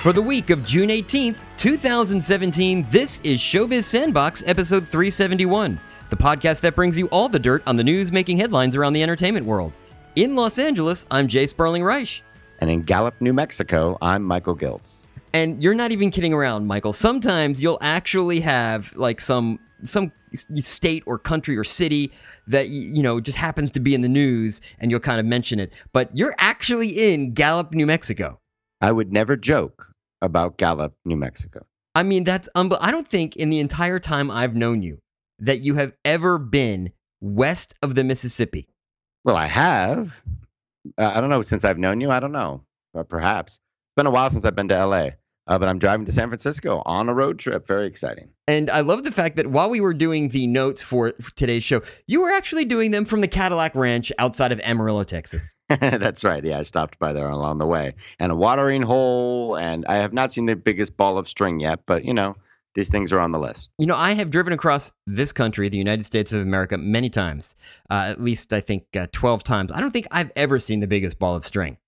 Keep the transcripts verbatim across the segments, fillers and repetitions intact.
For the week of June eighteenth, twenty seventeen, this is Showbiz Sandbox, episode three seventy-one, the podcast that brings you all the dirt on the news making headlines around the entertainment world. In Los Angeles, I'm Jay Sperling Reich. And in Gallup, New Mexico, I'm Michael Giltz. And you're not even kidding around, Michael. Sometimes you'll actually have like some some state or country or city that, you know, just happens to be in the news and you'll kind of mention it. But you're actually in Gallup, New Mexico. I would never joke about Gallup, New Mexico. I mean, that's unbe- I don't think in the entire time I've known you that you have ever been west of the Mississippi. Well, I have. Uh, I don't know. Since I've known you, I don't know. But perhaps. It's been a while since I've been to L A. Uh, but I'm driving to San Francisco on a road trip. Very exciting. And I love the fact that while we were doing the notes for, for today's show, you were actually doing them from the Cadillac Ranch outside of Amarillo, Texas. That's right. Yeah, I stopped by there along the way. And a watering hole. And I have not seen the biggest ball of string yet. But, you know, these things are on the list. You know, I have driven across this country, the United States of America, many times. Uh, at least, I think, uh, twelve times. I don't think I've ever seen the biggest ball of string.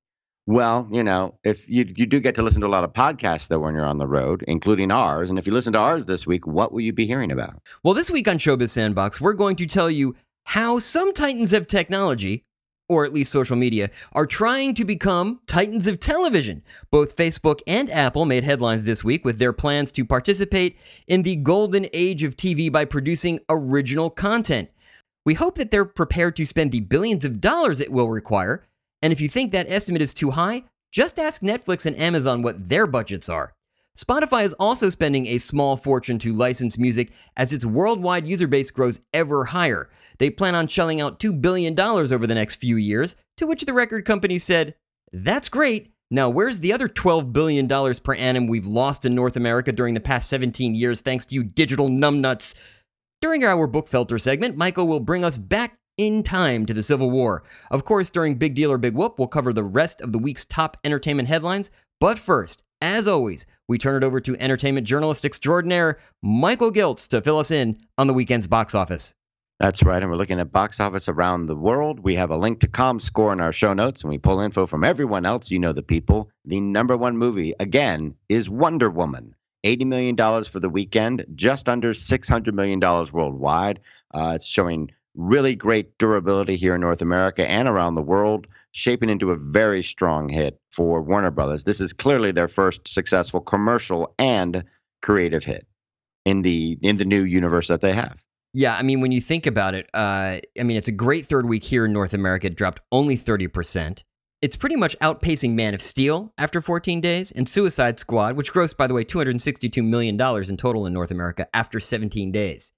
Well, you know, if you you do get to listen to a lot of podcasts, though, when you're on the road, including ours. And if you listen to ours this week, what will you be hearing about? Well, this week on Showbiz Sandbox, we're going to tell you how some titans of technology, or at least social media, are trying to become titans of television. Both Facebook and Apple made headlines this week with their plans to participate in the golden age of T V by producing original content. We hope that they're prepared to spend the billions of dollars it will require. And if you think that estimate is too high, just ask Netflix and Amazon what their budgets are. Spotify is also spending a small fortune to license music as its worldwide user base grows ever higher. They plan on shelling out two billion dollars over the next few years, to which the record company said, "That's great. Now where's the other twelve billion dollars per annum we've lost in North America during the past seventeen years thanks to you digital numbnuts?" During our book filter segment, Michael will bring us back in time to the Civil War. Of course, during Big Deal or Big Whoop, we'll cover the rest of the week's top entertainment headlines. But first, as always, we turn it over to entertainment journalist extraordinaire Michael Giltz to fill us in on the weekend's box office. That's right, and we're looking at box office around the world. We have a link to ComScore in our show notes, and we pull info from everyone else. You know the people. The number one movie, again, is Wonder Woman. eighty million dollars for the weekend, just under six hundred million dollars worldwide. Uh, it's showing really great durability here in North America and around the world, shaping into a very strong hit for Warner Brothers. This is clearly their first successful commercial and creative hit in the in the new universe that they have. Yeah, I mean, when you think about it, uh, I mean, it's a great third week here in North America. It dropped only thirty percent. It's pretty much outpacing Man of Steel after fourteen days, and Suicide Squad, which grossed, by the way, two hundred sixty-two million dollars in total in North America after seventeen days.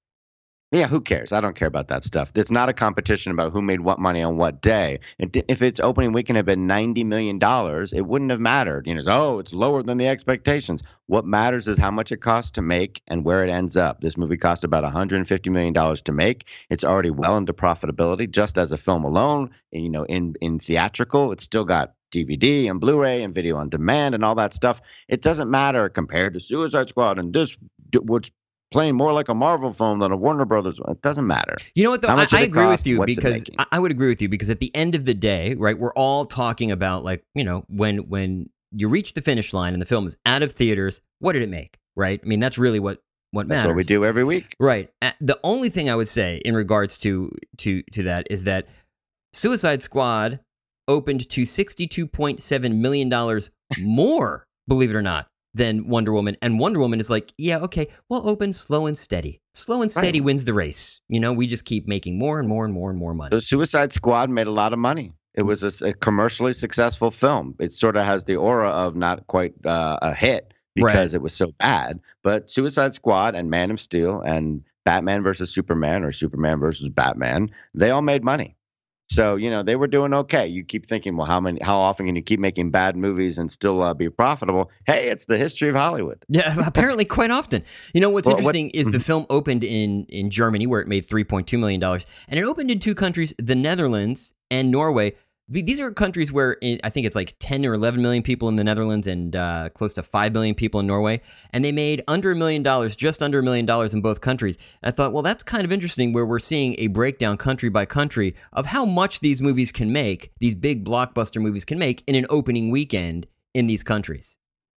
Yeah, who cares? I don't care about that stuff. It's not a competition about who made what money on what day. If its opening weekend had been ninety million dollars, it wouldn't have mattered. You know, oh, it's lower than the expectations. What matters is how much it costs to make and where it ends up. This movie cost about one hundred fifty million dollars to make. It's already well into profitability just as a film alone. And, you know, in, in theatrical, it's still got D V D and Blu-ray and video on demand and all that stuff. It doesn't matter compared to Suicide Squad and this, which playing more like a Marvel film than a Warner Brothers. It doesn't matter. You know what, though? I, I agree cost, with you because I, I would agree with you because at the end of the day, right, we're all talking about, like, you know, when when you reach the finish line and the film is out of theaters, what did it make, right? I mean, that's really what what matters. That's what we do every week. Right. The only thing I would say in regards to to to that is that Suicide Squad opened to sixty-two point seven million dollars more, believe it or not, than Wonder Woman. And Wonder Woman is like, yeah, okay, we'll open slow and steady. Slow and steady Right. wins the race. You know, we just keep making more and more and more and more money. The Suicide Squad made a lot of money. It was a, a commercially successful film. It sort of has the aura of not quite uh, a hit because Right. it was so bad. But Suicide Squad and Man of Steel and Batman versus Superman or Superman versus Batman, they all made money. So, you know, they were doing okay. You keep thinking, well, how many, how often can you keep making bad movies and still uh, be profitable? Hey, it's the history of Hollywood. Yeah, apparently quite often. You know, what's Well, interesting what's- is the film opened in, in Germany, where it made three point two million dollars. And it opened in two countries, the Netherlands and Norway. Th- These are countries where it, I think it's like ten or eleven million people in the Netherlands and uh, close to five million people in Norway. And they made under a million dollars, just under a million dollars in both countries. And I thought, well, that's kind of interesting where we're seeing a breakdown country by country of how much these movies can make, these big blockbuster movies can make in an opening weekend in these countries.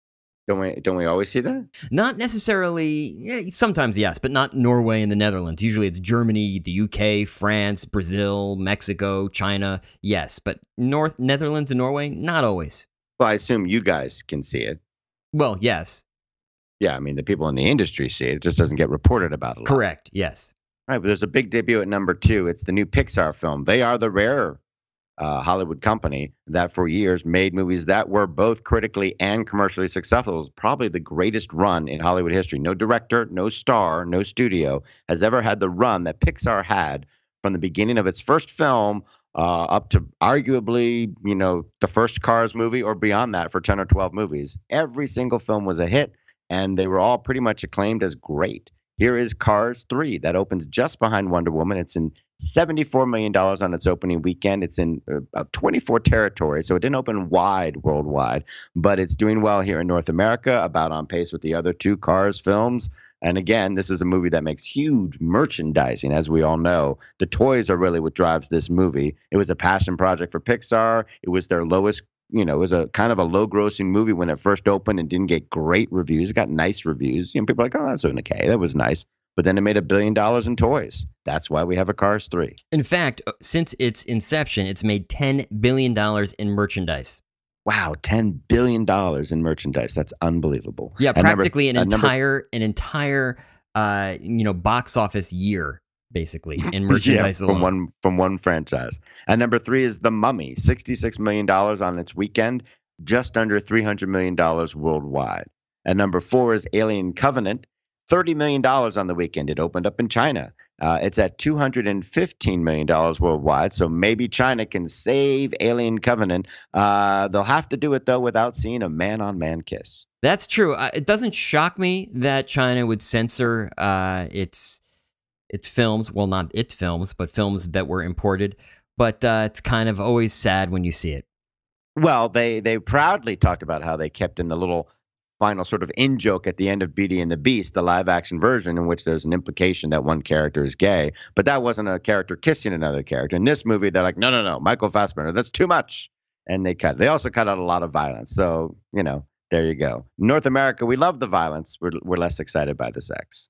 Don't we? Don't we always see that? Not necessarily. Yeah, sometimes yes, but not Norway and the Netherlands. Usually it's Germany, the U K, France, Brazil, Mexico, China. Yes, but North Netherlands and Norway, not always. Well, I assume you guys can see it. Well, yes. Yeah, I mean the people in the industry see it. It just doesn't get reported about a lot. Correct. Yes. All right, but there's a big debut at number two. It's the new Pixar film. They are the rare uh, Hollywood company that for years made movies that were both critically and commercially successful. It was probably the greatest run in Hollywood history. No director, no star, no studio has ever had the run that Pixar had from the beginning of its first film uh, up to arguably, you know, the first Cars movie or beyond that for ten or twelve movies. Every single film was a hit, and they were all pretty much acclaimed as great. Here is Cars three that opens just behind Wonder Woman. It's in seventy-four million dollars on its opening weekend. It's in uh, twenty-four territories, so it didn't open wide worldwide, but it's doing well here in North America, about on pace with the other two Cars films. And again, this is a movie that makes huge merchandising, as we all know. The toys are really what drives this movie. It was a passion project for Pixar. It was their lowest You know, it was a kind of a low-grossing movie when it first opened and didn't get great reviews. It got nice reviews. You know, people are like, oh, that's okay. That was nice. But then it made a billion dollars in toys. That's why we have a Cars three. In fact, since its inception, it's made ten billion dollars in merchandise. Wow, ten billion dollars in merchandise. That's unbelievable. Yeah, And practically number, an uh, entire number, an entire uh, you know, box office year, basically, in merchandise yeah, alone. from one from one franchise. And number three is The Mummy, sixty-six million dollars on its weekend, just under three hundred million dollars worldwide. And number four is Alien Covenant, thirty million dollars on the weekend. It opened up in China. Uh, it's at two hundred fifteen million dollars worldwide, so maybe China can save Alien Covenant. Uh, they'll have to do it, though, without seeing a man-on-man kiss. That's true. Uh, it doesn't shock me that China would censor uh, its its films. Well, not its films, but films that were imported. But uh, it's kind of always sad when you see it. Well, they they proudly talked about how they kept in the little final sort of in joke at the end of Beauty and the Beast, the live action version, in which there's an implication that one character is gay, but that wasn't a character kissing another character. In this movie, they're like, no, no, no, Michael Fassbender, that's too much, and they cut. They also cut out a lot of violence. So you know, there you go. North America, we love the violence. We're we're less excited by the sex.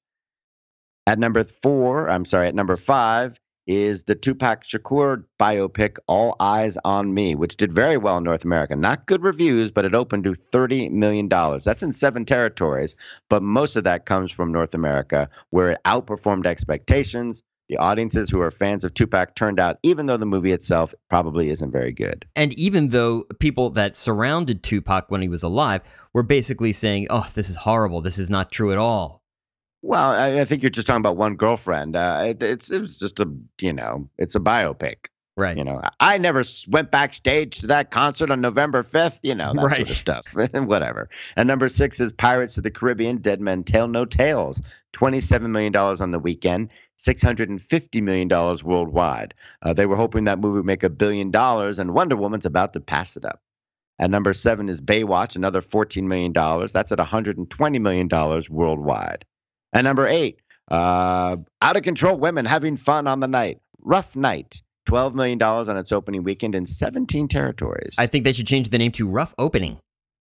At number four, I'm sorry, at number five is the Tupac Shakur biopic, All Eyes on Me, which did very well in North America. Not good reviews, but it opened to thirty million dollars. That's in seven territories, but most of that comes from North America, where it outperformed expectations. The audiences who are fans of Tupac turned out, even though the movie itself probably isn't very good. And even though people that surrounded Tupac when he was alive were basically saying, oh, this is horrible, this is not true at all. Well, I, I think you're just talking about one girlfriend. Uh, it, it's it was just a, you know, it's a biopic. Right. You know, I never s- went backstage to that concert on November fifth, you know, that Right. sort of stuff. Whatever. And number six is Pirates of the Caribbean, Dead Men Tell No Tales. twenty-seven million dollars on the weekend, six hundred fifty million dollars worldwide. Uh, they were hoping that movie would make a billion dollars, and Wonder Woman's about to pass it up. And number seven is Baywatch, another fourteen million dollars. That's at one hundred twenty million dollars worldwide. And number eight, uh, Out of Control Women Having Fun on the Night. Rough Night. twelve million dollars on its opening weekend in seventeen territories. I think they should change the name to Rough Opening.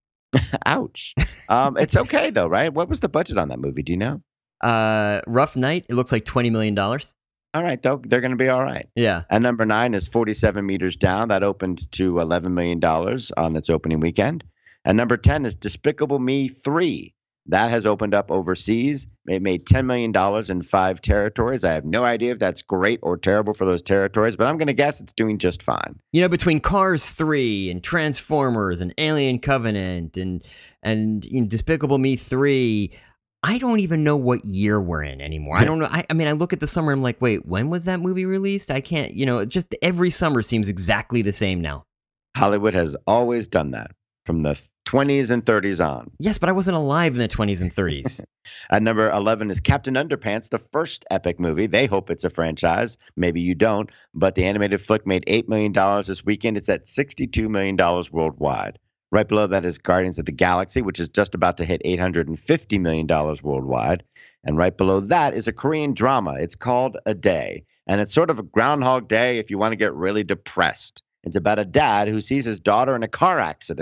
Ouch. Um, it's okay, though, right? What was the budget on that movie? Do you know? Uh, Rough Night, it looks like twenty million dollars. All right, though, they're going to be all right. Yeah. And number nine is forty-seven Meters Down. That opened to eleven million dollars on its opening weekend. And number ten is Despicable Me three. That has opened up overseas. It made ten million dollars in five territories. I have no idea if that's great or terrible for those territories, but I'm going to guess it's doing just fine. You know, between Cars three and Transformers and Alien Covenant and and you know, Despicable Me three, I don't even know what year we're in anymore. I don't know. I, I mean, I look at the summer, I'm like, wait, when was that movie released? I can't, you know, just every summer seems exactly the same now. Hollywood has always done that from the twenties and thirties on. Yes, but I wasn't alive in the twenties and thirties. At number eleven is Captain Underpants, the first epic movie. They hope it's a franchise. Maybe you don't. But the animated flick made eight million dollars this weekend. It's at sixty-two million dollars worldwide. Right below that is Guardians of the Galaxy, which is just about to hit eight hundred fifty million dollars worldwide. And right below that is a Korean drama. It's called A Day. And it's sort of a Groundhog Day if you want to get really depressed. It's about a dad who sees his daughter in a car accident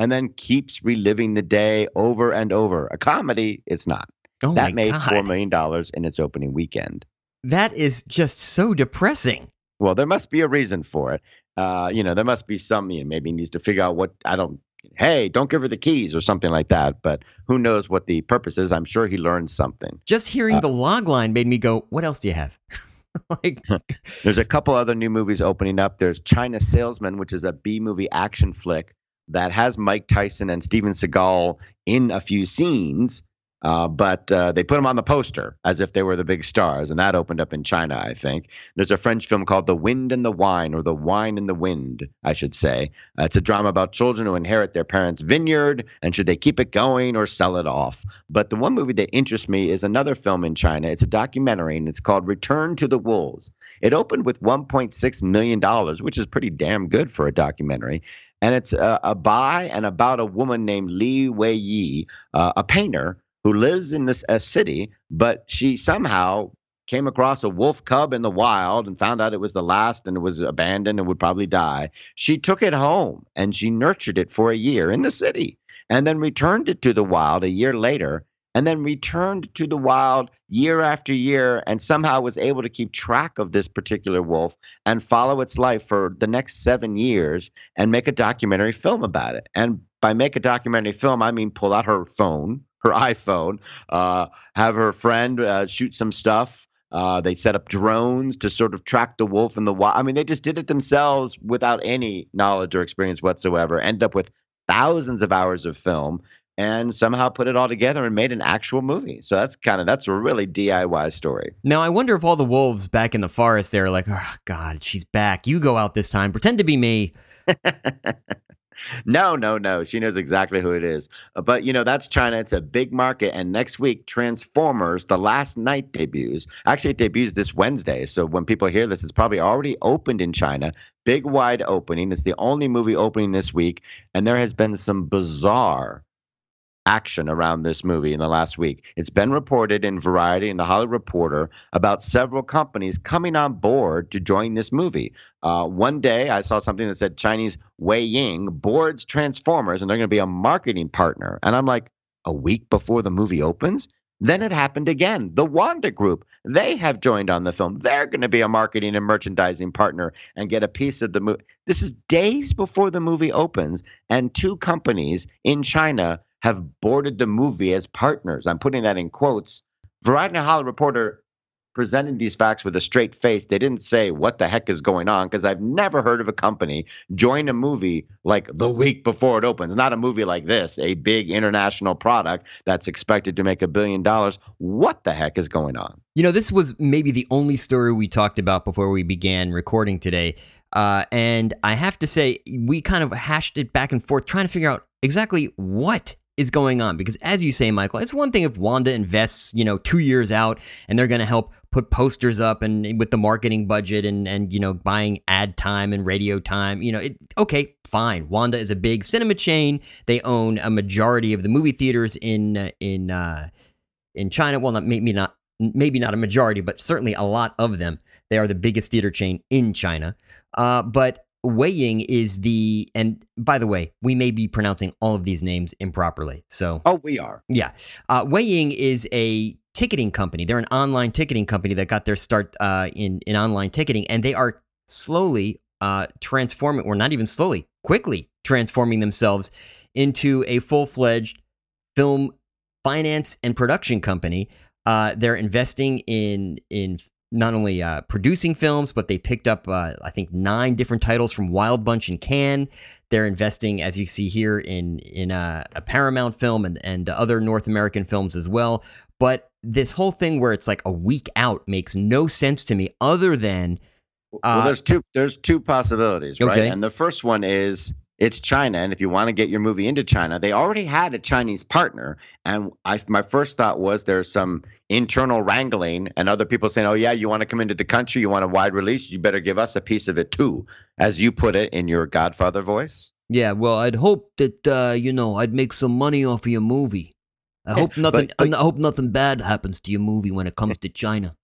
and then keeps reliving the day over and over. A comedy, it's not. Oh that my made God. four million dollars in its opening weekend. That is just so depressing. Well, there must be a reason for it. Uh, you know, there must be some, you know, maybe he needs to figure out what, I don't, hey, don't give her the keys or something like that. But who knows what the purpose is. I'm sure he learned something. Just hearing Uh, the log line made me go, what else do you have? Like, There's a couple other new movies opening up. There's China Salesman, which is a B-movie action flick that has Mike Tyson and Steven Seagal in a few scenes. Uh, but uh, they put them on the poster as if they were the big stars, and that opened up in China, I think. There's a French film called The Wind and the Wine, or The Wine and the Wind, I should say. Uh, it's a drama about children who inherit their parents' vineyard, and should they keep it going or sell it off? But the one movie that interests me is another film in China. It's a documentary, and it's called Return to the Wolves. It opened with one point six million dollars, which is pretty damn good for a documentary. And it's uh, a by and about a woman named Li Weiyi, uh, a painter, who lives in this a city, but she somehow came across a wolf cub in the wild and found out it was the last and it was abandoned and would probably die. She took it home and she nurtured it for a year in the city and then returned it to the wild a year later and then returned to the wild year after year and somehow was able to keep track of this particular wolf and follow its life for the next seven years and make a documentary film about it. And by make a documentary film, I mean pull out her phone, her iPhone, uh, have her friend uh, shoot some stuff. Uh, they set up drones to sort of track the wolf in the wild. I mean, they just did it themselves without any knowledge or experience whatsoever. End up with thousands of hours of film and somehow put it all together and made an actual movie. So that's kind of, that's a really D I Y story. now I wonder if all the wolves back in the forest, they're like, oh, God, she's back. You go out this time. Pretend to be me. No, no, no. She knows exactly who it is. Uh, But, you know, that's China. It's a big market. And next week, Transformers, The Last Night debuts. Actually, it debuts this Wednesday. So when people hear this, it's probably already opened in China. Big, wide opening. It's the only movie opening this week. And there has been some bizarre action around this movie in the last week. It's been reported in Variety and The Hollywood Reporter about several companies coming on board to join this movie. Uh, one day I saw something that said Chinese Wei Ying boards Transformers and they're going to be a marketing partner. And I'm like, a week before the movie opens? Then it happened again. The Wanda Group, they have joined on the film. They're going to be a marketing and merchandising partner and get a piece of the movie. This is days before the movie opens, and two companies in China have boarded the movie as partners. I'm putting that in quotes. Variety and Hollywood Reporter presented these facts with a straight face. They didn't say what the heck is going on, because I've never heard of a company join a movie like the week before it opens. Not a movie like this, a big international product that's expected to make a billion dollars. What the heck is going on? You know, this was maybe the only story we talked about before we began recording today. Uh, and I have to say, we kind of hashed it back and forth, trying to figure out exactly what is going on. Because as you say, Michael, it's one thing if Wanda invests, you know, two years out and they're going to help put posters up and with the marketing budget and, and, you know, buying ad time and radio time, you know, it, okay, fine. Wanda is a big cinema chain. They own a majority of the movie theaters in, uh, in, uh, in China. Well, not maybe not, maybe not a majority, but certainly a lot of them. They are the biggest theater chain in China. Uh, but Wei Ying is the, and by the way, we may be pronouncing all of these names improperly. So, Oh, we are. yeah, uh, Wei Ying is a ticketing company. They're an online ticketing company that got their start uh, in in online ticketing, and they are slowly uh, transforming, or not even slowly, quickly transforming themselves into a full fledged film finance and production company. Uh, they're investing in in not only uh, producing films, but they picked up, uh, I think, nine different titles from Wild Bunch and Cannes. They're investing, as you see here, in in a, a Paramount film and, and other North American films as well. But this whole thing where it's like a week out makes no sense to me, other than uh, well, there's two there's two possibilities, right? Okay. And the first one is it's China, and if you want to get your movie into China, they already had a Chinese partner. And I, my first thought was there's some internal wrangling, and other people saying, "Oh yeah, you want to come into the country, you want a wide release, you better give us a piece of it too," as you put it in your Godfather voice. yeah, well, I'd hope that uh, you know I'd make some money off of your movie. I hope nothing. But- but- I hope nothing bad happens to your movie when it comes to China.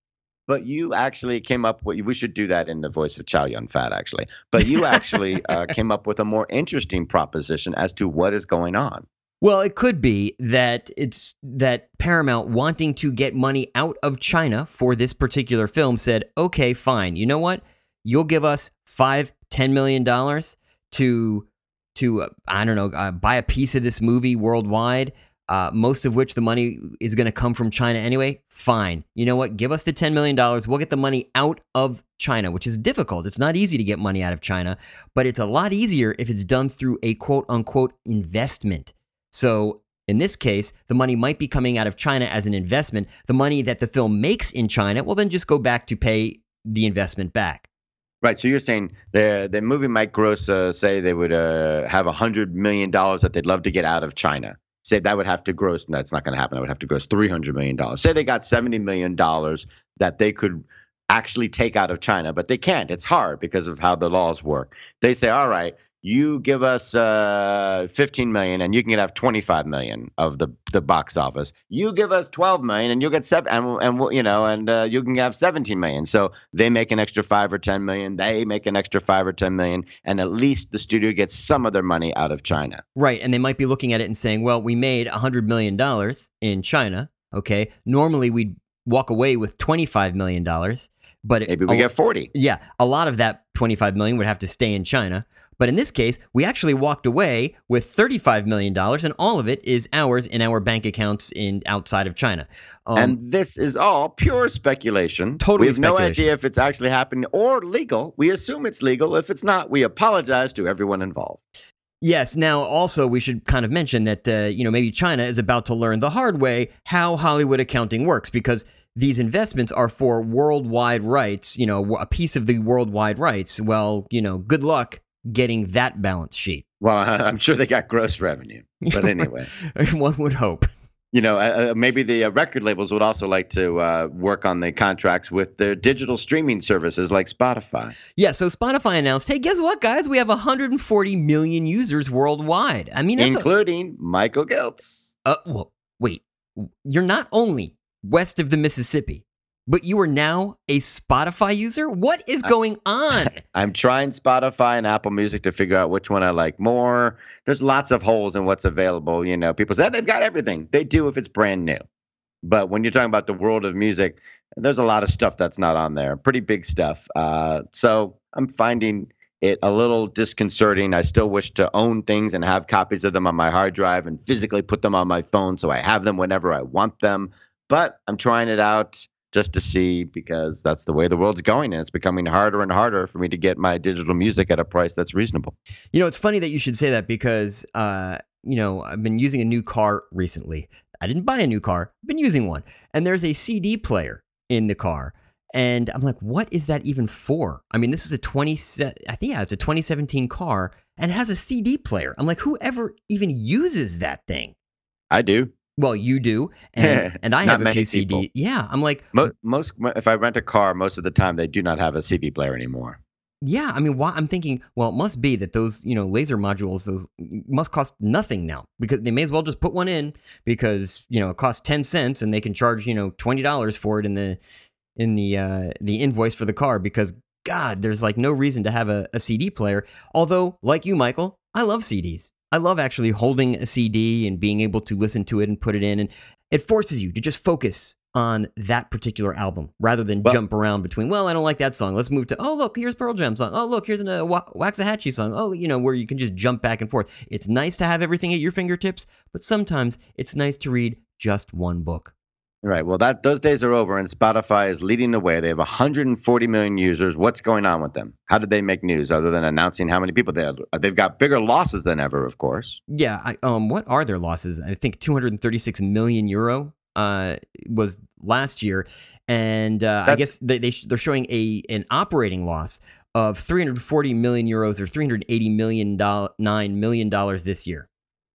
But you actually came up with, we should do that in the voice of Chow Yun-fat, actually. But you actually uh, came up with a more interesting proposition as to what is going on. Well, it could be that it's that Paramount, wanting to get money out of China for this particular film, said, okay, fine. You know what? You'll give us five, ten million dollars to, to uh, I don't know, uh, buy a piece of this movie worldwide. Uh, most of which the money is going to come from China anyway, fine. You know what? Give us the ten million dollars. We'll get the money out of China, which is difficult. It's not easy to get money out of China, but it's a lot easier if it's done through a quote-unquote investment. So in this case, the money might be coming out of China as an investment. The money that the film makes in China will then just go back to pay the investment back. Right. So you're saying the the movie might gross, uh, say they would uh, have one hundred million dollars that they'd love to get out of China. Say that would have to gross, no, that's not going to happen. That would have to gross three hundred million dollars. Say they got seventy million dollars that they could actually take out of China, but they can't. It's hard because of how the laws work. They say, all right, you give us uh, fifteen million dollars and you can have twenty-five million dollars of the, the box office. You give us twelve million dollars and you'll get seven, and, and you know, and uh, you can have seventeen million dollars. So they make an extra five or ten million dollars. They make an extra five or ten million dollars, and at least the studio gets some of their money out of China. Right, and they might be looking at it and saying, well, we made one hundred million dollars in China, okay? Normally we'd walk away with twenty-five million dollars, but it, maybe we a, get forty. Yeah, a lot of that twenty-five million dollars would have to stay in China. But in this case, we actually walked away with thirty-five million dollars, and all of it is ours in our bank accounts in outside of China. Um, and this is all pure speculation. Totally We have no speculation. idea if it's actually happening or legal. We assume it's legal. If it's not, we apologize to everyone involved. Yes. Now, also, we should kind of mention that, uh, you know, maybe China is about to learn the hard way how Hollywood accounting works, because these investments are for worldwide rights, you know, a piece of the worldwide rights. Well, you know, good luck getting that balance sheet. Well, I'm sure they got gross revenue. But anyway, one would hope. You know, uh, maybe the uh, record labels would also like to uh, work on the contracts with their digital streaming services like Spotify. Yeah, so Spotify announced, hey, guess what, guys? We have one hundred forty million users worldwide. I mean, that's including a- Michael Giltz. Uh, well, wait. You're not only west of the Mississippi, but you are now a Spotify user? What is going on? I'm trying Spotify and Apple Music to figure out which one I like more. There's lots of holes in what's available. You know, people say they've got everything. They do if it's brand new. But when you're talking about the world of music, there's a lot of stuff that's not on there. Pretty big stuff. Uh, so I'm finding it a little disconcerting. I still wish to own things and have copies of them on my hard drive and physically put them on my phone so I have them whenever I want them. But I'm trying it out just to see, because that's the way the world's going, and it's becoming harder and harder for me to get my digital music at a price that's reasonable. You know, it's funny that you should say that, because, uh, you know, I've been using a new car recently. I didn't buy a new car. I've been using one. And there's a C D player in the car. And I'm like, what is that even for? I mean, this is a twenty, I think, yeah, it's a twenty seventeen car, and it has a C D player. I'm like, whoever even uses that thing? I do. Well, you do, and, and I have a few C D. People. Yeah, I'm like, most, most. If I rent a car, most of the time they do not have a C D player anymore. Yeah, I mean, why, I'm thinking, well, it must be that those, you know, laser modules, those must cost nothing now, because they may as well just put one in, because, you know, it costs ten cents and they can charge, you know, twenty dollars for it in the in the uh, the invoice for the car, because God, there's like no reason to have a, a C D player. Although, like you, Michael, I love C Ds. I love actually holding a C D and being able to listen to it and put it in, and it forces you to just focus on that particular album rather than well, jump around between, well, I don't like that song. Let's move to, oh, look, here's Pearl Jam song. Oh, look, here's a uh, Waxahachie song. Oh, you know, where you can just jump back and forth. It's nice to have everything at your fingertips, but sometimes it's nice to read just one book. Right. Well, that those days are over, and Spotify is leading the way. They have one hundred forty million users. What's going on with them? How did they make news other than announcing how many people they have? They've got bigger losses than ever, of course. Yeah. I, um. What are their losses? I think two hundred thirty-six million euro uh, was last year, and uh, I guess they, they they're showing a an operating loss of three hundred forty million euros, or three hundred eighty million nine million dollars this year.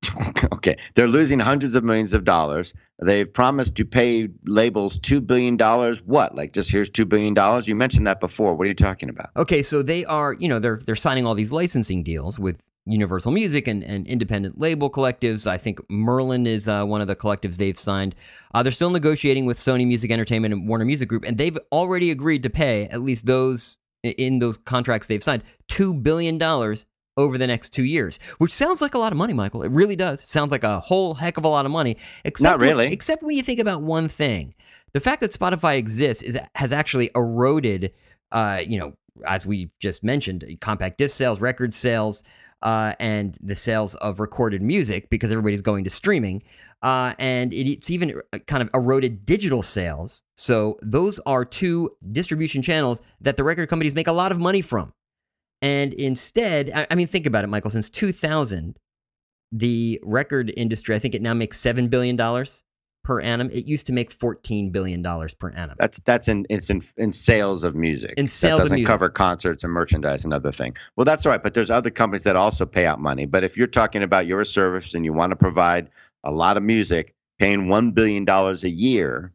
Okay, they're losing hundreds of millions of dollars. They've promised to pay labels two billion dollars. What? Like, just here's two billion dollars? You mentioned that before. What are you talking about? Okay, so they are, you know, they're they're signing all these licensing deals with Universal Music and, and independent label collectives. I think Merlin is uh, one of the collectives they've signed. Uh, they're still negotiating with Sony Music Entertainment and Warner Music Group, and they've already agreed to pay, at least those in those contracts they've signed, two billion dollars over the next two years, which sounds like a lot of money, Michael. It really does. Sounds like a whole heck of a lot of money. Except Not really. When, except when you think about one thing. The fact that Spotify exists is has actually eroded, uh, you know, as we just mentioned, compact disc sales, record sales, uh, and the sales of recorded music because everybody's going to streaming. Uh, and it, it's even kind of eroded digital sales. So those are two distribution channels that the record companies make a lot of money from. And instead, I, I mean, think about it, Michael. Since two thousand, the record industry, I think it now makes seven billion dollars per annum. It used to make fourteen billion dollars per annum. That's that's in it's in in sales of music. In sales that doesn't of music. cover concerts and merchandise and other thing. Well, that's all right, but there's other companies that also pay out money. But if you're talking about your service and you want to provide a lot of music, paying one billion dollars a year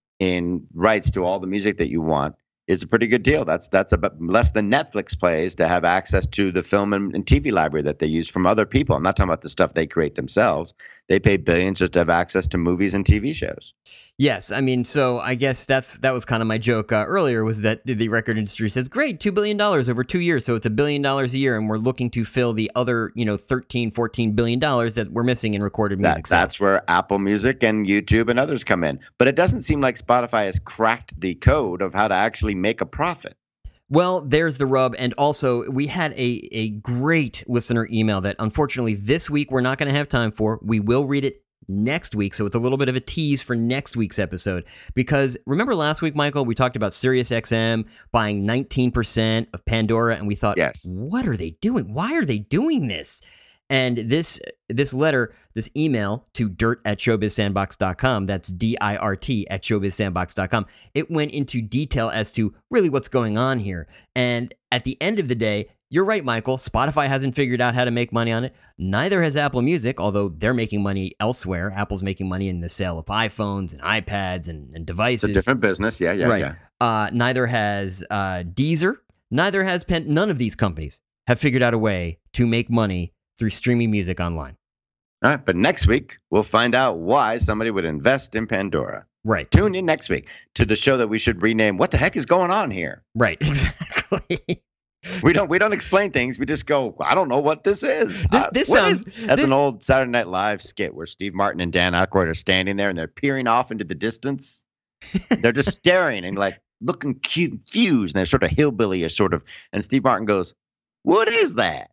in rights to all the music that you want is a pretty good deal. That's that's about less than Netflix pays to have access to the film and, and T V library that they use from other people. I'm not talking about the stuff they create themselves. They pay billions just to have access to movies and T V shows. Yes, I mean, so I guess that's that was kind of my joke uh, earlier, was that the record industry says, great, two billion dollars over two years, so it's a billion dollars a year, and we're looking to fill the other, you know, thirteen, fourteen billion dollars that we're missing in recorded music That, sales. that's where Apple Music and YouTube and others come in. But it doesn't seem like Spotify has cracked the code of how to actually make a profit. Well, there's the rub. And also, we had a, a great listener email that unfortunately this week we're not going to have time for. We will read it next week. So it's a little bit of a tease for next week's episode. Because remember last week, Michael, we talked about SiriusXM buying nineteen percent of Pandora. And we thought, Yes. What are they doing? Why are they doing this? And this this letter, this email to dirt at showbiz sandbox dot com, that's D I R T at showbiz sandbox dot com, it went into detail as to really what's going on here. And at the end of the day, you're right, Michael, Spotify hasn't figured out how to make money on it. Neither has Apple Music, although they're making money elsewhere. Apple's making money in the sale of iPhones and iPads and, and devices. It's a different business. Yeah, yeah, right. yeah. Uh, neither has uh, Deezer. Neither has Pen. None of these companies have figured out a way to make money through streaming music online. All right, but next week we'll find out why somebody would invest in Pandora. Right. Tune in next week to the show that we should rename "What the Heck is Going On Here?" Right, exactly. We don't we don't explain things. We just go, I don't know what this is. This, Uh, this what sounds... is-" That's this- an old Saturday Night Live skit where Steve Martin and Dan Aykroyd are standing there and they're peering off into the distance. They're just staring and like looking confused, and they're sort of hillbilly-ish, sort of. And Steve Martin goes, "What is that?"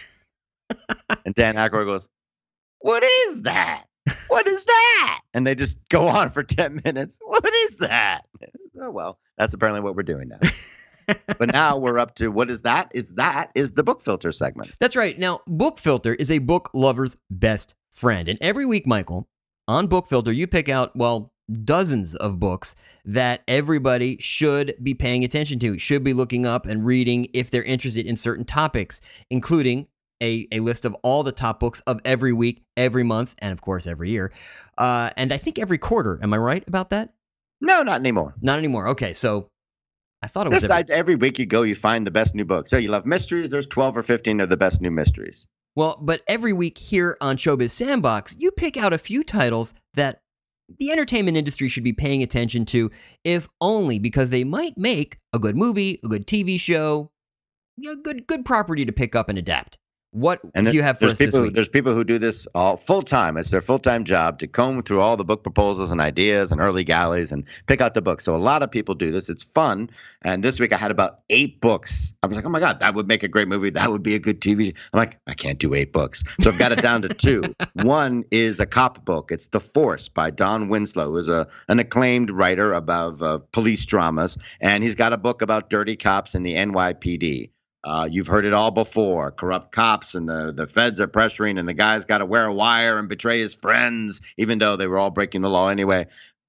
And Dan Aykroyd goes, "What is that? What is that?" And they just go on for ten minutes. What is that? Oh, well, that's apparently what we're doing now. But now we're up to what is that? Is that is the book filter segment. That's right. Now, Book Filter is a book lover's best friend. And every week, Michael, on Book Filter, you pick out, well, dozens of books that everybody should be paying attention to, should be looking up and reading if they're interested in certain topics, including a, a list of all the top books of every week, every month, and of course, every year. Uh, and I think every quarter. Am I right about that? No, not anymore. Not anymore. Okay, so I thought it was This every- side, every week you go, you find the best new books. So you love mysteries. There's twelve or fifteen of the best new mysteries. Well, but every week here on Showbiz Sandbox, you pick out a few titles that the entertainment industry should be paying attention to, if only because they might make a good movie, a good T V show, you know, good good property to pick up and adapt. What And do you have for there's us this people, week? There's people who do this all full time. It's their full time job to comb through all the book proposals and ideas and early galleys and pick out the books. So a lot of people do this. It's fun. And this week I had about eight books. I was like, oh my God, that would make a great movie. That would be a good T V. I'm like, I can't do eight books. So I've got it down to two. One is a cop book. It's The Force by Don Winslow, who's a an acclaimed writer about uh, police dramas. And he's got a book about dirty cops in the N Y P D. Uh, you've heard it all before. Corrupt cops and the, the feds are pressuring and the guy's got to wear a wire and betray his friends, even though they were all breaking the law anyway.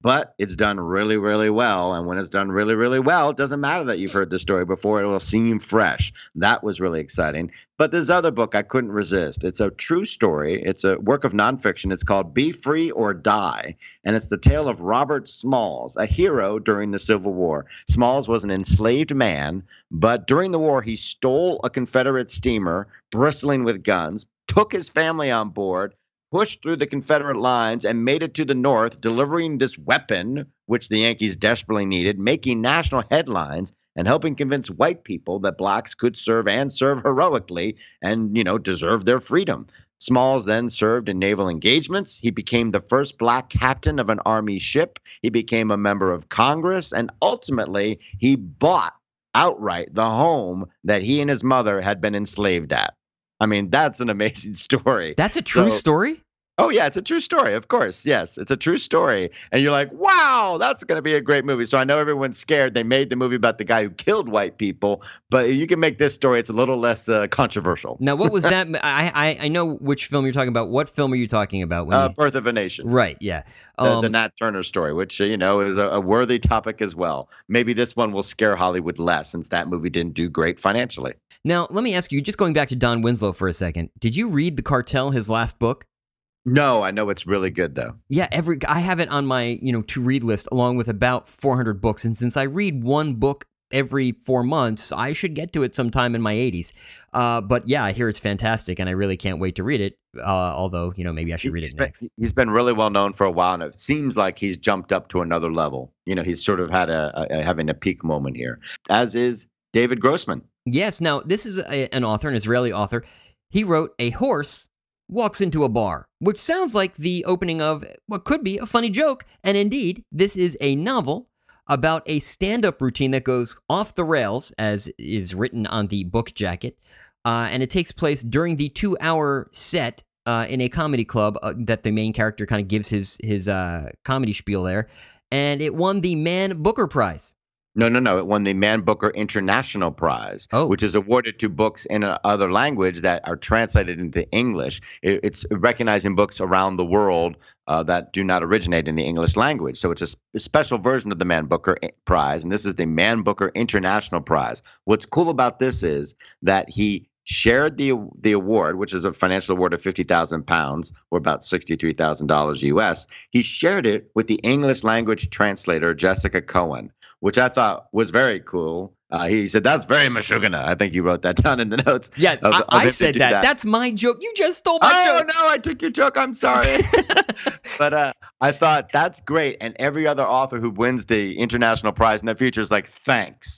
but it's done really, really well. And when it's done really, really well, it doesn't matter that you've heard the story before. It will seem fresh. That was really exciting. But this other book I couldn't resist. It's a true story. It's a work of nonfiction. It's called Be Free or Die. And it's the tale of Robert Smalls, a hero during the Civil War. Smalls was an enslaved man, but during the war, he stole a Confederate steamer bristling with guns, took his family on board, pushed through the Confederate lines, and made it to the North, delivering this weapon, which the Yankees desperately needed, making national headlines and helping convince white people that blacks could serve and serve heroically and, you know, deserve their freedom. Smalls then served in naval engagements. He became the first black captain of an Army ship. He became a member of Congress, and ultimately he bought outright the home that he and his mother had been enslaved at. I mean, that's an amazing story. That's a true So- story? Oh, yeah, it's a true story. Of course. Yes, it's a true story. And you're like, wow, that's going to be a great movie. So I know everyone's scared. They made the movie about the guy who killed white people, but you can make this story. It's a little less uh, controversial. Now, what was that? I, I I know which film you're talking about. What film are you talking about? When Uh, you- Birth of a Nation. Right, yeah. The, Um, the Nat Turner story, which, uh, you know, is a, a worthy topic as well. Maybe this one will scare Hollywood less since that movie didn't do great financially. now, let me ask you, just going back to Don Winslow for a second, did you read The Cartel, his last book? No, I know it's really good, though. Yeah, every I have it on my, you know, to read list along with about four hundred books, and since I read one book every four months, I should get to it sometime in my eighties. Uh, but yeah, I hear it's fantastic, and I really can't wait to read it. Uh, although, you know, maybe I should read He's it been- next. He's been really well known for a while, and it seems like he's jumped up to another level. You know, he's sort of had a, a having a peak moment here, as is David Grossman. Yes. Now, this is a, an author, an Israeli author. He wrote A Horse Walks into a Bar, which sounds like the opening of what could be a funny joke. And indeed, this is a novel about a stand-up routine that goes off the rails, as is written on the book jacket. Uh, and it takes place during the two-hour set uh, in a comedy club uh, that the main character kind of gives his, his uh, comedy spiel there. And it won the Man Booker Prize. No, no, no. It won the Man Booker International Prize, Oh. which is awarded to books in another language that are translated into English. It, it's recognized in books around the world uh, that do not originate in the English language. So it's a, sp- a special version of the Man Booker I- Prize, and this is the Man Booker International Prize. What's cool about this is that he shared the the award, which is a financial award of fifty thousand pounds, or about sixty-three thousand dollars U S. He shared it with the English language translator, Jessica Cohen, which I thought was very cool. Uh, he said, that's very Meshuggah. I think you wrote that down in the notes. Yeah, of- I, of I him to said do that. That's my joke. You just stole my Oh, joke. no, I took your joke. I'm sorry. But uh, I thought that's great. And every other author who wins the international prize in the future is like, thanks.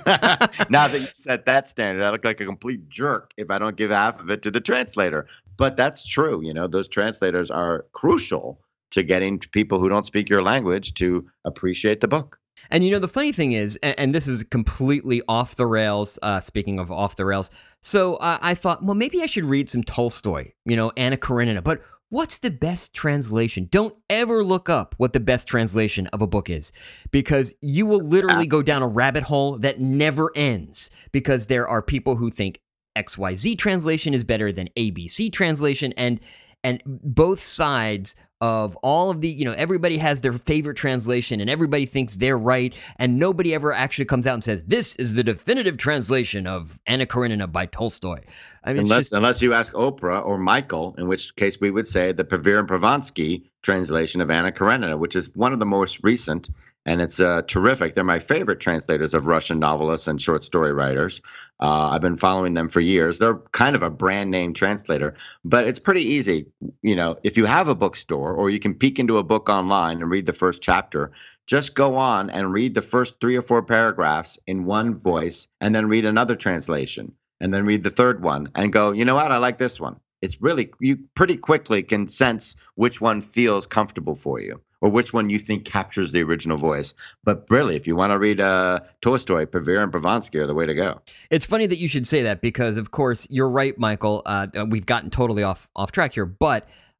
Now that you set that standard, I look like a complete jerk if I don't give half of it to the translator. But that's true. You know, those translators are crucial to getting people who don't speak your language to appreciate the book. And you know, the funny thing is, and, and this is completely off the rails, uh, speaking of off the rails, so uh, I thought, well, maybe I should read some Tolstoy, you know, Anna Karenina. But what's the best translation? Don't ever look up what the best translation of a book is, because you will literally go down a rabbit hole that never ends, because there are people who think X Y Z translation is better than A B C translation, and and both sides of all of the, you know, everybody has their favorite translation and everybody thinks they're right, and nobody ever actually comes out and says, this is the definitive translation of Anna Karenina by Tolstoy. I mean, it's Unless, just, unless you ask Oprah or Michael, in which case we would say the Pavir and Pravansky translation of Anna Karenina, which is one of the most recent, and it's uh, terrific. They're my favorite translators of Russian novelists and short story writers. Uh, I've been following them for years. They're kind of a brand name translator, but it's pretty easy. You know, if you have a bookstore or you can peek into a book online and read the first chapter, just go on and read the first three or four paragraphs in one voice and then read another translation and then read the third one and go, you know what, I like this one. It's really, you pretty quickly can sense which one feels comfortable for you or which one you think captures the original voice. But really, if you want to read uh, Tolstoy, Pavir and Pravansky are the way to go. it's funny that you should say that because, of course, you're right, Michael. Uh, we've gotten totally off, off track here, but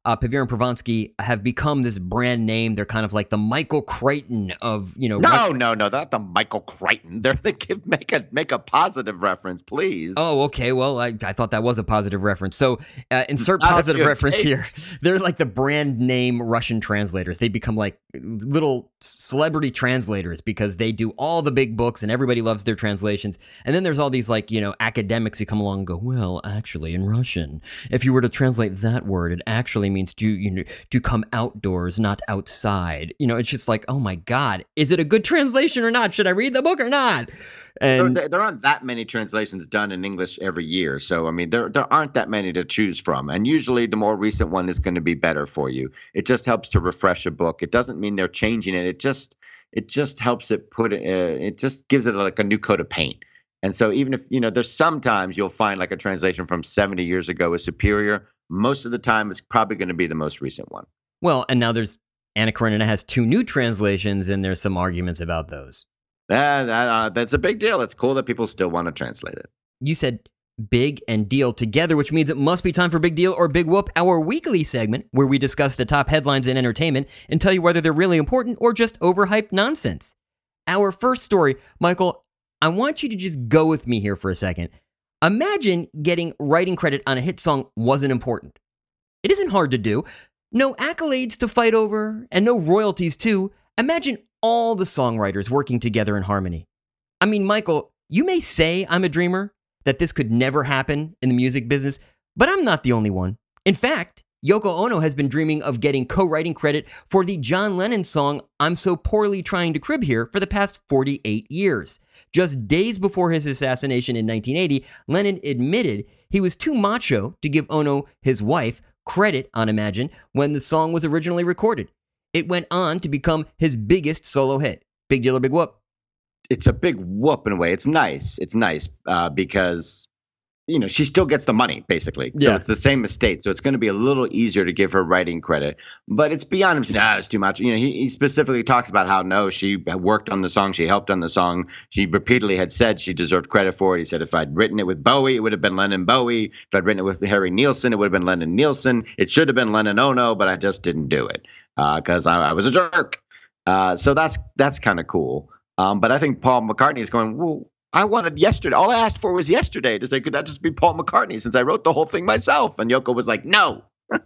uh, Pavir and Pravansky have become this brand name. They're kind of like the Michael Crichton of, you know. No, rec- no, no, not the Michael Crichton. They're they give make a make a positive reference, please. Oh, okay. Well, I, I thought that was a positive reference. So uh, insert Not if positive you reference taste. here. They're like the brand name Russian translators. They become like little celebrity translators because they do all the big books and everybody loves their translations. And then there's all these like, you know, academics who come along and go, well, actually in Russian, if you were to translate that word, it actually means to, you know, to come outdoors, not outside. You know, it's just like, oh my God, is it a good translation or not? Should I read the book or not? And there, there aren't that many translations done in English every year. So, I mean, there there aren't that many to choose from. And usually the more recent one is going to be better for you. It just helps to refresh a book. It doesn't mean they're changing it. It just it just helps it put it, uh, it just gives it like a new coat of paint. And so even if, you know, there's sometimes you'll find like a translation from seventy years ago is superior. Most of the time, it's probably going to be the most recent one. well, and now there's Anna Karenina has two new translations, and there's some arguments about those. Uh, uh, that's a big deal. It's cool that people still want to translate it. You said big and deal together, which means it must be time for Big Deal or Big Whoop, our weekly segment where we discuss the top headlines in entertainment and tell you whether they're really important or just overhyped nonsense. Our first story, Michael, I want you to just go with me here for a second. Imagine getting writing credit on a hit song wasn't important. It isn't hard to do. No accolades to fight over and no royalties too. Imagine all the songwriters working together in harmony. I mean, Michael, you may say I'm a dreamer, that this could never happen in the music business, but I'm not the only one. In fact, Yoko Ono has been dreaming of getting co-writing credit for the John Lennon song I'm So Poorly Trying to Crib Here for the past forty-eight years. Just days before his assassination in nineteen eighty, Lennon admitted he was too macho to give Ono, his wife, credit on Imagine when the song was originally recorded. It went on to become his biggest solo hit. Big Deal or Big Whoop? It's a big whoop in a way. It's nice. It's nice uh, because, you know, she still gets the money, basically. So Yeah. it's the same estate. So it's going to be a little easier to give her writing credit. But it's beyond him saying, ah, it's too much. You know, he, he specifically talks about how, no, she worked on the song. She helped on the song. She repeatedly had said she deserved credit for it. He said, if I'd written it with Bowie, it would have been Lennon Bowie. If I'd written it with Harry Nilsson, it would have been Lennon Nilsson. It should have been Lennon Ono, but I just didn't do it because uh, I, I was a jerk. Uh, so that's that's kind of cool. Um, but I think Paul McCartney is going, well, I wanted yesterday. All I asked for was yesterday to say, could that just be Paul McCartney since I wrote the whole thing myself? And Yoko was like, no.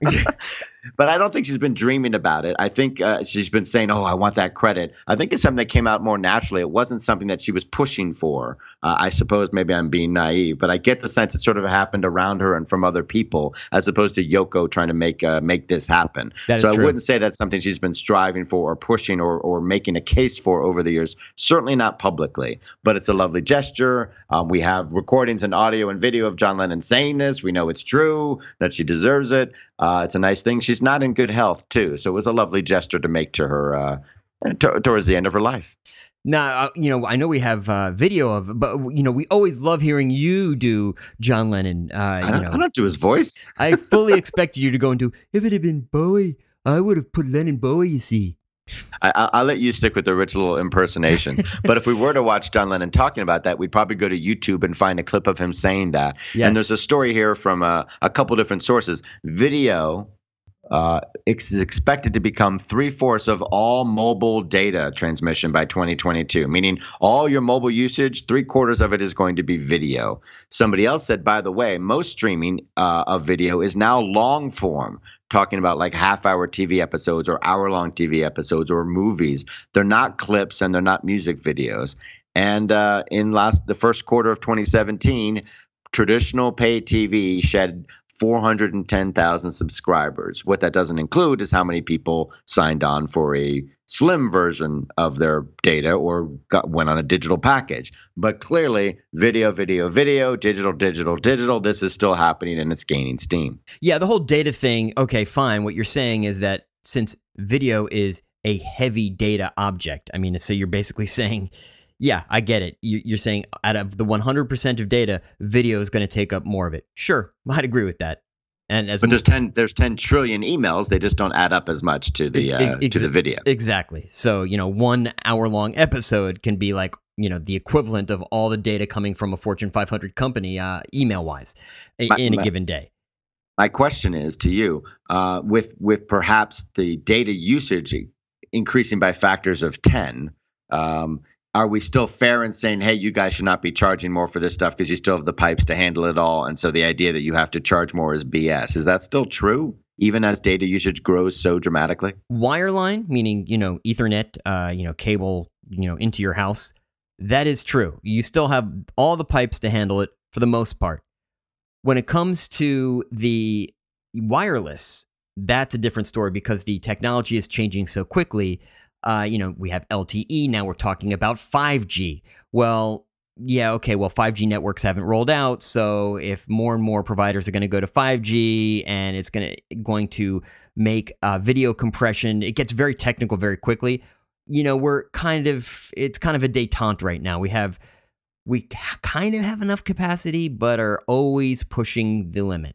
But I don't think she's been dreaming about it. I think uh, she's been saying, oh, I want that credit. I think it's something that came out more naturally. It wasn't something that she was pushing for. Uh, I suppose maybe I'm being naive, but I get the sense it sort of happened around her and from other people as opposed to Yoko trying to make uh, make this happen. That is so true. I wouldn't say that's something she's been striving for or pushing or, or making a case for over the years. Certainly not publicly, but it's a lovely gesture. Um, we have recordings and audio and video of John Lennon saying this. We know it's true, that she deserves it. Uh, it's a nice thing. She's not in good health, too. So it was a lovely gesture to make to her uh, t- towards the end of her life. Now, uh, you know, I know we have uh, video of, but you know, we always love hearing you do John Lennon. Uh, I, you don't, know, I don't do his voice. I fully expected you to go into. If it had been Bowie, I would have put Lennon Bowie. You see. I, I- I'll let you stick with the rich little impersonations. But if we were to watch John Lennon talking about that, we'd probably go to YouTube and find a clip of him saying that. Yes. And there's a story here from uh, a couple different sources. Video uh, is expected to become three-fourths of all mobile data transmission by twenty twenty-two, meaning all your mobile usage, three-quarters of it is going to be video. Somebody else said, by the way, most streaming uh, of video is now long form, talking about like half-hour T V episodes or hour-long T V episodes or movies. They're not clips and they're not music videos. And uh, in last the first quarter of twenty seventeen, traditional pay T V shed four hundred ten thousand subscribers. What that doesn't include is how many people signed on for a slim version of their data or got, went on a digital package. But clearly, video, video, video, digital, digital, digital, this is still happening and it's gaining steam. Yeah, the whole data thing. Okay, fine. What you're saying is that since video is a heavy data object, I mean, so you're basically saying, yeah, I get it. You- You're saying out of the one hundred percent of data, video is going to take up more of it. Sure, I'd agree with that. And as But there's ten there's ten trillion emails. They just don't add up as much to the uh, Ex- to the video. Exactly. So, you know, one hour long episode can be like, you know, the equivalent of all the data coming from a Fortune five hundred company, uh, email wise, My- in a my- given day. My question is to you, uh, with with perhaps the data usage increasing by factors of ten, um, are we still fair in saying, hey, you guys should not be charging more for this stuff because you still have the pipes to handle it all, and so the idea that you have to charge more is B S? Is that still true, even as data usage grows so dramatically? Wireline, meaning, you know, Ethernet, uh, you know, cable, you know, into your house, that is true. You still have all the pipes to handle it for the most part. When it comes to the wireless, that's a different story because the technology is changing so quickly. Uh, you know, we have L T E, now we're talking about five G. Well, yeah, okay, well, five G networks haven't rolled out, so if more and more providers are going to go to five G and it's going to going to make uh, video compression, it gets very technical very quickly. You know, we're kind of, it's kind of a détente right now. We have We kind of have enough capacity, but are always pushing the limit.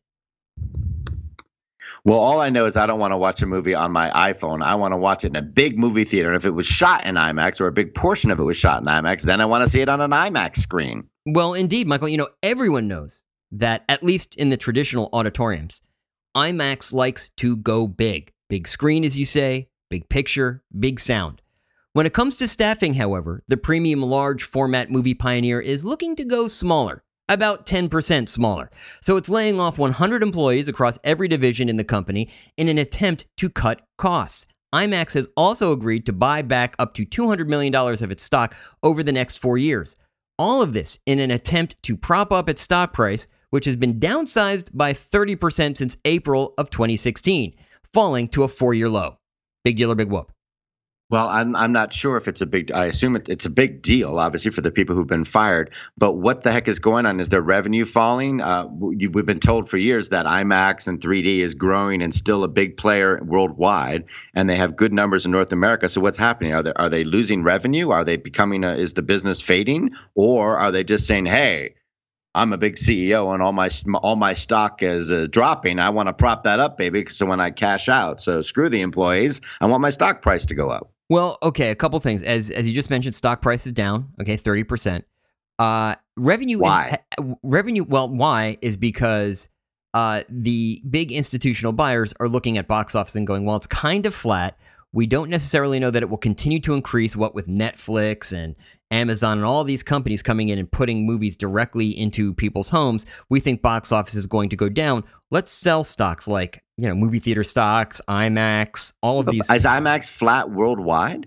Well, all I know is I don't want to watch a movie on my iPhone. I want to watch it in a big movie theater. And if it was shot in IMAX, or a big portion of it was shot in IMAX, then I want to see it on an IMAX screen. Well, indeed, Michael, you know, everyone knows that, at least in the traditional auditoriums, IMAX likes to go big. Big screen, as you say, big picture, big sound. When it comes to staffing, however, the premium large format movie pioneer is looking to go smaller, about ten percent smaller. So it's laying off one hundred employees across every division in the company in an attempt to cut costs. IMAX has also agreed to buy back up to two hundred million dollars of its stock over the next four years. All of this in an attempt to prop up its stock price, which has been downsized by thirty percent since April of twenty sixteen, falling to a four-year low. Big deal or big whoop? Well, I'm I'm not sure if it's a big. I assume it, it's a big deal, obviously, for the people who've been fired. But what the heck is going on? Is their revenue falling? Uh, we, we've been told for years that IMAX and three D is growing and still a big player worldwide, and they have good numbers in North America. So what's happening? Are they are they losing revenue? Are they becoming? A, is the business fading, or are they just saying, hey, I'm a big C E O and all my all my stock is uh, dropping. I want to prop that up, baby, so when I cash out. So screw the employees. I want my stock price to go up. Well, okay, a couple things. As as you just mentioned, stock price is down, okay, thirty percent. Uh, revenue Why? In, revenue, well, why is because uh, the big institutional buyers are looking at box office and going, well, it's kind of flat. We don't necessarily know that it will continue to increase, what with Netflix and Amazon and all these companies coming in and putting movies directly into people's homes. We think box office is going to go down. Let's sell stocks like, you know, movie theater stocks, IMAX, all of these. Is IMAX flat worldwide?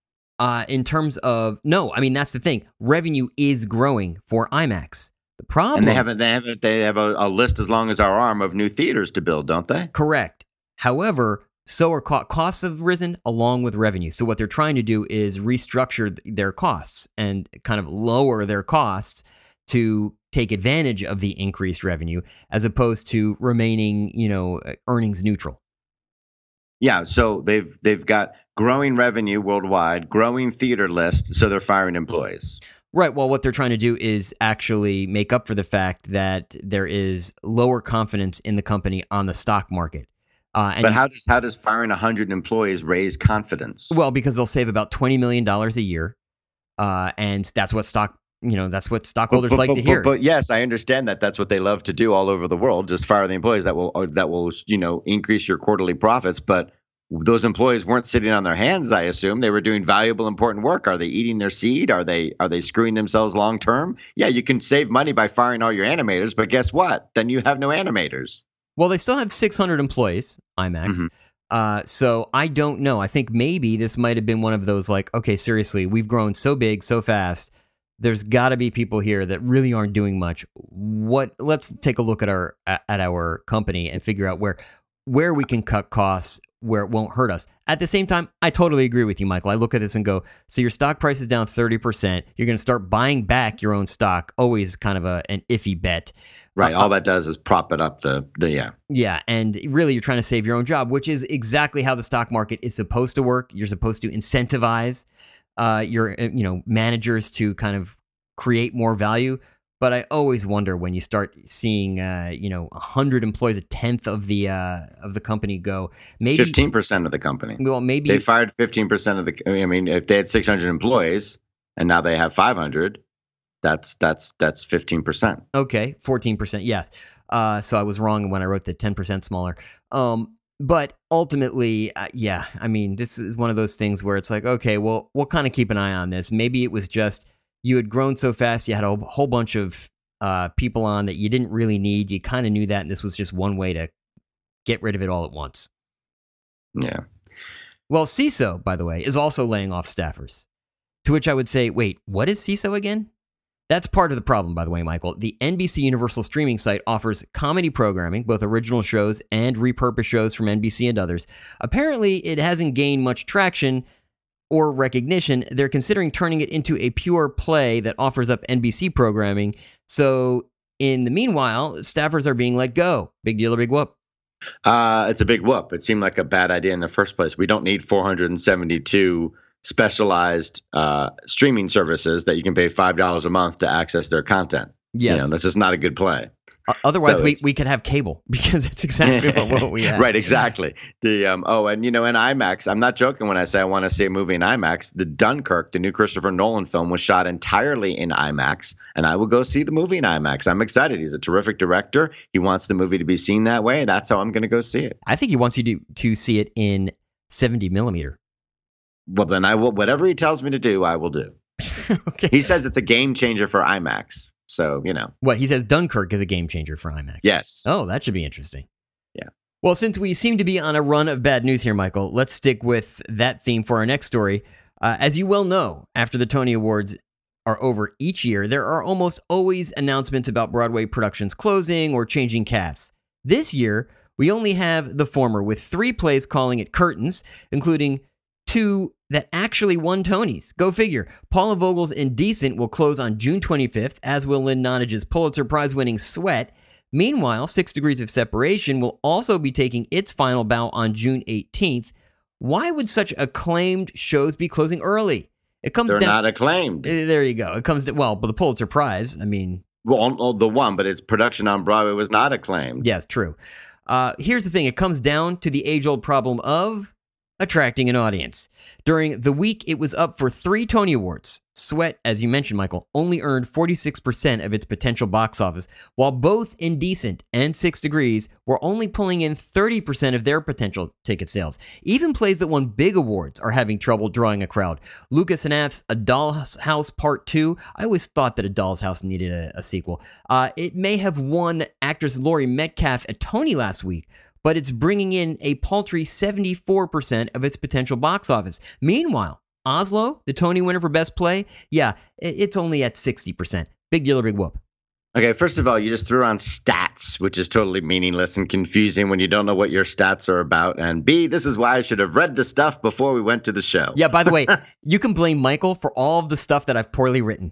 Uh, in terms of, no, I mean, that's the thing. Revenue is growing for IMAX. The problem. And they haven't, they haven't, they have a, a list as long as our arm of new theaters to build, don't they? Correct. However, so are co- costs have risen along with revenue. So what they're trying to do is restructure th- their costs and kind of lower their costs to take advantage of the increased revenue, as opposed to remaining, you know, earnings neutral. Yeah, so they've they've got growing revenue worldwide, growing theater list, so they're firing employees. Right. Well, what they're trying to do is actually make up for the fact that there is lower confidence in the company on the stock market. Uh, and but how does how does firing one hundred employees raise confidence? Well, because they'll save about twenty million dollars a year, uh, and that's what stock you know that's what stockholders but, but, like but, to hear. But, but yes, I understand that that's what they love to do all over the world. Just fire the employees that will that will you know increase your quarterly profits. But those employees weren't sitting on their hands. I assume they were doing valuable, important work. Are they eating their seed? Are they are they screwing themselves long term? Yeah, you can save money by firing all your animators, but guess what? Then you have no animators. Well, they still have six hundred employees, IMAX. Mm-hmm. Uh, so I don't know. I think maybe this might have been one of those like, okay, seriously, we've grown so big, so fast. There's got to be people here that really aren't doing much. What? Let's take a look at our at our company and figure out where where we can cut costs, where it won't hurt us. At the same time, I totally agree with you, Michael. I look at this and go, so your stock price is down thirty percent. You're going to start buying back your own stock. Always kind of a an iffy bet. Right. All that does is prop it up the, the yeah. Yeah. And really, you're trying to save your own job, which is exactly how the stock market is supposed to work. You're supposed to incentivize uh, your you know managers to kind of create more value. But I always wonder when you start seeing uh, you know one hundred employees, a tenth of the uh, of the company go. Maybe fifteen percent of the company. Well, maybe they fired fifteen percent of the. I mean, if they had six hundred employees and now they have five hundred. That's that's that's fifteen percent. Okay, fourteen percent. Yeah. Uh, so I was wrong when I wrote the ten percent smaller. Um, but ultimately, uh, yeah, I mean, this is one of those things where it's like, okay, well, we'll kind of keep an eye on this. Maybe it was just you had grown so fast, you had a whole bunch of uh, people on that you didn't really need. You kind of knew that, and this was just one way to get rid of it all at once. Yeah. Well, C I S O, by the way, is also laying off staffers. To which I would say, wait, what is C I S O again? That's part of the problem, by the way, Michael. The N B C Universal streaming site offers comedy programming, both original shows and repurposed shows from N B C and others. Apparently, it hasn't gained much traction or recognition. They're considering turning it into a pure play that offers up N B C programming. So, in the meanwhile, staffers are being let go. Big deal or big whoop? Uh, it's a big whoop. It seemed like a bad idea in the first place. We don't need four hundred seventy-two specialized uh, streaming services that you can pay five dollars a month to access their content. Yes. You know, this is not a good play. Uh, otherwise, So we, it's- we could have cable because it's exactly what, what we have. Right, exactly. The um, oh, and you know, in IMAX, I'm not joking when I say I want to see a movie in IMAX. The Dunkirk, the new Christopher Nolan film, was shot entirely in IMAX, and I will go see the movie in IMAX. I'm excited. He's a terrific director. He wants the movie to be seen that way. That's how I'm going to go see it. I think he wants you to, to see it in seventy millimeter. Well, then I will. Whatever he tells me to do, I will do. Okay. He says it's a game changer for IMAX. So you know, What, he says Dunkirk is a game changer for IMAX. yes. Oh, that should be interesting. Yeah. Well, since we seem to be on a run of bad news here, Michael, let's stick with that theme for our next story. Uh, as you well know, after the Tony Awards are over each year, there are almost always announcements about Broadway productions closing or changing casts. This year, we only have the former, with three plays calling it curtains, including two that actually won Tonys. Go figure. Paula Vogel's Indecent will close on June twenty-fifth, as will Lynn Nonage's Pulitzer Prize-winning Sweat. Meanwhile, Six Degrees of Separation will also be taking its final bow on June eighteenth. Why would such acclaimed shows be closing early? It comes They're down. not acclaimed. Uh, There you go. It comes to, well, but the Pulitzer Prize. I mean, Well, oh, the one, but its production on Broadway was not acclaimed. yes, true. Uh, here's the thing. It comes down to the age-old problem of attracting an audience. During the week, it was up for three Tony Awards. Sweat, as you mentioned, Michael, only earned forty-six percent of its potential box office, while both Indecent and Six Degrees were only pulling in thirty percent of their potential ticket sales. Even plays that won big awards are having trouble drawing a crowd. Lucas Hanaff's A Doll's House Part two, I always thought that A Doll's House needed a, a sequel. Uh, it may have won actress Laurie Metcalf a Tony last week, but it's bringing in a paltry seventy-four percent of its potential box office. Meanwhile, Oslo, the Tony winner for Best Play, yeah, it's only at sixty percent. Big deal or big whoop? Okay, first of all, you just threw on stats, which is totally meaningless and confusing when you don't know what your stats are about. And B, this is why I should have read the stuff before we went to the show. Yeah, by the way, you can blame Michael for all of the stuff that I've poorly written.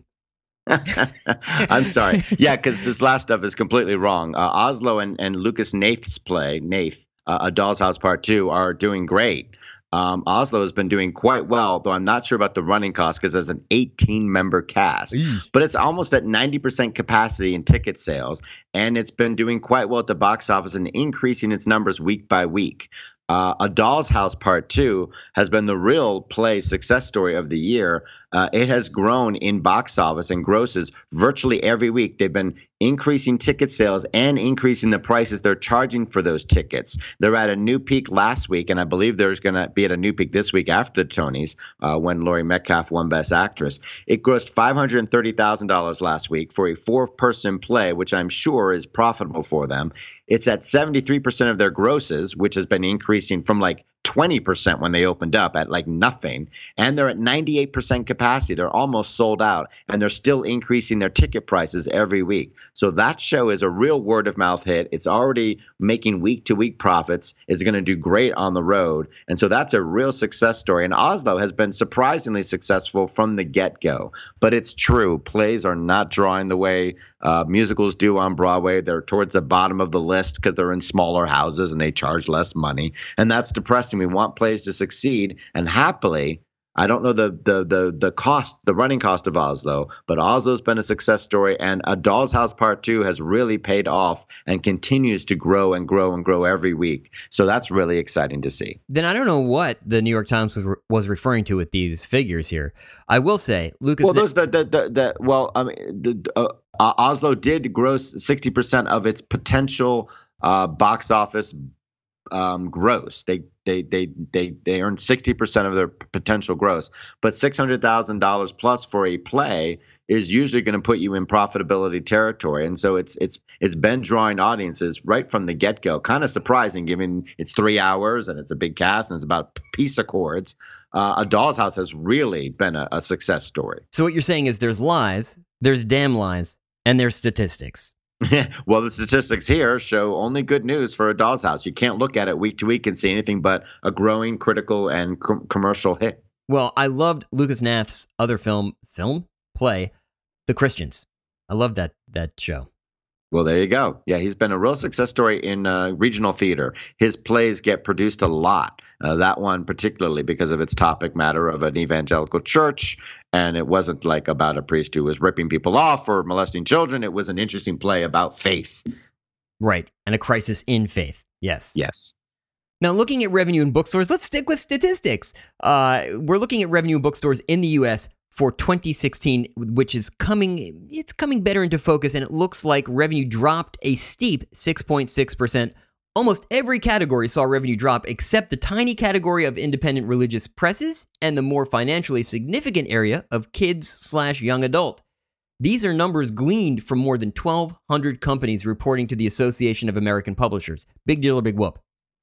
I'm sorry. Yeah, because this last stuff is completely wrong. Uh, Oslo and, and Lucas Nath's play, Nath, uh, A Doll's House Part two, are doing great. Um, Oslo has been doing quite well, though I'm not sure about the running cost because there's an eighteen-member cast. Eesh. But it's almost at ninety percent capacity in ticket sales, and it's been doing quite well at the box office and increasing its numbers week by week. Uh, A Doll's House Part two has been the real play success story of the year. Uh, it has grown in box office and grosses virtually every week. They've been increasing ticket sales and increasing the prices they're charging for those tickets. They're at a new peak last week, and I believe there's going to be at a new peak this week after the Tonys uh, when Laurie Metcalf won Best Actress. It grossed five hundred thirty thousand dollars last week for a four-person play, which I'm sure is profitable for them. It's at seventy-three percent of their grosses, which has been increasing from like twenty percent when they opened up at like nothing. And they're at ninety-eight percent capacity. They're almost sold out, and they're still increasing their ticket prices every week. So that show is a real word of mouth hit. It's already making week to week profits. It's going to do great on the road. And so that's a real success story. And Oslo has been surprisingly successful from the get go. But it's true. Plays are not drawing the way uh, musicals do on Broadway. They're towards the bottom of the list because they're in smaller houses and they charge less money. And that's depressing. We want plays to succeed. And happily, I don't know the the the the cost, the running cost of Oslo, but Oslo's been a success story, and A Doll's House Part two has really paid off and continues to grow and grow and grow every week. So that's really exciting to see. Then I don't know what the New York Times was, re- was referring to with these figures here. I will say, Lucas. Well, those the the the, the well, I mean, the, uh, Uh, Oslo did gross sixty percent of its potential uh, box office um, gross. They they they they they earned sixty percent of their potential gross, but six hundred thousand dollars plus for a play is usually going to put you in profitability territory, and so it's it's it's been drawing audiences right from the get go. Kind of surprising, given it's three hours and it's a big cast and it's about peace accords. Uh, A Doll's House has really been a, a success story. So what you're saying is there's lies, there's damn lies, and there's statistics. Well, the statistics here show only good news for A Doll's House. You can't look at it week to week and see anything but a growing critical and com- commercial hit. Well, I loved Lucas Nath's other film, film, play, The Christians. I love that that show. Well, there you go. Yeah, he's been a real success story in uh, regional theater. His plays get produced a lot. Uh, that one particularly because of its topic matter of an evangelical church, and it wasn't like about a priest who was ripping people off or molesting children. It was an interesting play about faith. Right, and a crisis in faith. Yes. Yes. Now, looking at revenue in bookstores, let's stick with statistics. Uh, we're looking at revenue in bookstores in the U S for twenty sixteen, which is coming, it's coming better into focus, and it looks like revenue dropped a steep six point six percent. Almost every category saw revenue drop except the tiny category of independent religious presses and the more financially significant area of kids slash young adult. These are numbers gleaned from more than twelve hundred companies reporting to the Association of American Publishers. Big deal or big whoop?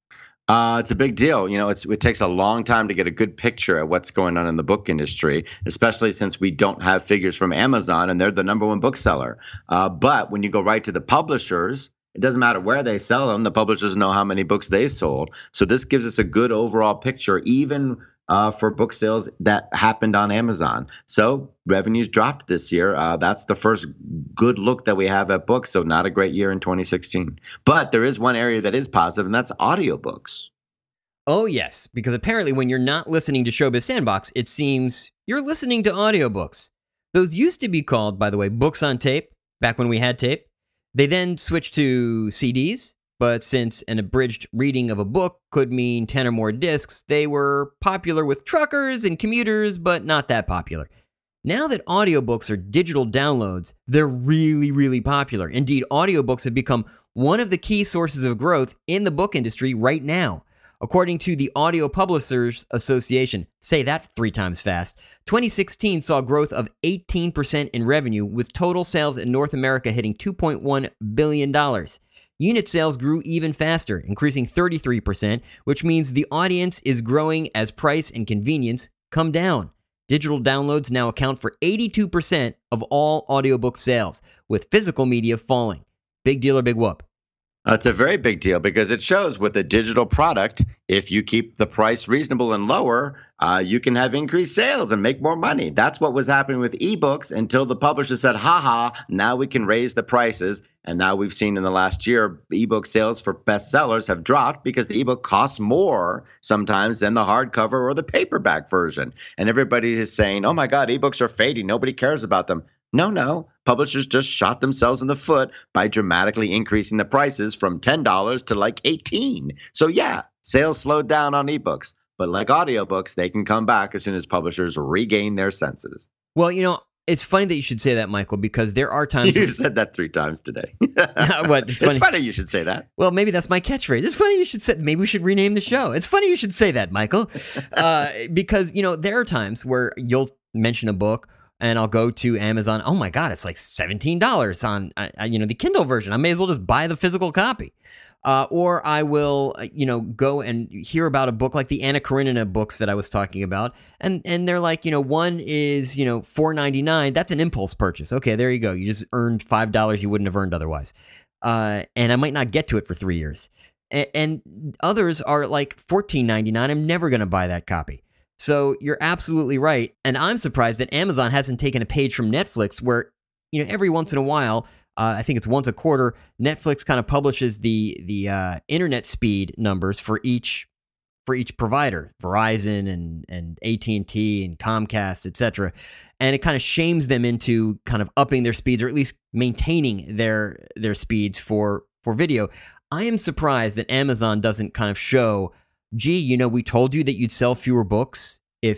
Uh, it's a big deal. You know, it's, it takes a long time to get a good picture of what's going on in the book industry, especially since we don't have figures from Amazon and they're the number one bookseller. Uh, but when you go right to the publishers, it doesn't matter where they sell them. The publishers know how many books they sold. So this gives us a good overall picture, even uh, for book sales that happened on Amazon. So revenues dropped this year. Uh, that's the first good look that we have at books. So not a great year in twenty sixteen. But there is one area that is positive, and that's audiobooks. Oh, yes, because apparently when you're not listening to Showbiz Sandbox, it seems you're listening to audiobooks. Those used to be called, by the way, books on tape, back when we had tape. They then switched to C Ds, but since an abridged reading of a book could mean ten or more discs, they were popular with truckers and commuters, but not that popular. Now that audiobooks are digital downloads, they're really, really popular. Indeed, audiobooks have become one of the key sources of growth in the book industry right now. According to the Audio Publishers Association, say that three times fast, twenty sixteen saw growth of eighteen percent in revenue, with total sales in North America hitting two point one billion dollars. Unit sales grew even faster, increasing thirty-three percent, which means the audience is growing as price and convenience come down. Digital downloads now account for eighty-two percent of all audiobook sales, with physical media falling. Big deal or big whoop? Uh, it's a very big deal because it shows with a digital product, if you keep the price reasonable and lower, uh, you can have increased sales and make more money. That's what was happening with ebooks until the publisher said, haha, now we can raise the prices. And now we've seen in the last year, ebook sales for bestsellers have dropped because the ebook costs more sometimes than the hardcover or the paperback version. And everybody is saying, oh my God, ebooks are fading. Nobody cares about them. No, no. Publishers just shot themselves in the foot by dramatically increasing the prices from ten dollars to like eighteen dollars. So yeah, sales slowed down on ebooks. But like audiobooks, they can come back as soon as publishers regain their senses. Well, you know, it's funny that you should say that, Michael, because there are times... You when... said that three times today. What? It's funny. It's funny you should say that. Well, maybe that's my catchphrase. It's funny you should say... Maybe we should rename the show. It's funny you should say that, Michael. Uh, because, you know, there are times where you'll mention a book and I'll go to Amazon. Oh my God, it's like seventeen dollars on, uh, you know, the Kindle version. I may as well just buy the physical copy. Uh, or I will, uh, you know, go and hear about a book like the Anna Karenina books that I was talking about. And and they're like, you know, one is, you know, four ninety-nine. That's an impulse purchase. Okay, there you go. You just earned five dollars you wouldn't have earned otherwise. Uh, and I might not get to it for three years. And, and others are like fourteen ninety-nine. I'm never going to buy that copy. So you're absolutely right. And I'm surprised that Amazon hasn't taken a page from Netflix where, you know, every once in a while, uh, I think it's once a quarter, Netflix kind of publishes the the uh, internet speed numbers for each for each provider, Verizon and, and A T and T and Comcast, et cetera. And it kind of shames them into kind of upping their speeds or at least maintaining their their speeds for, for video. I am surprised that Amazon doesn't kind of show, gee, you know, we told you that you'd sell fewer books if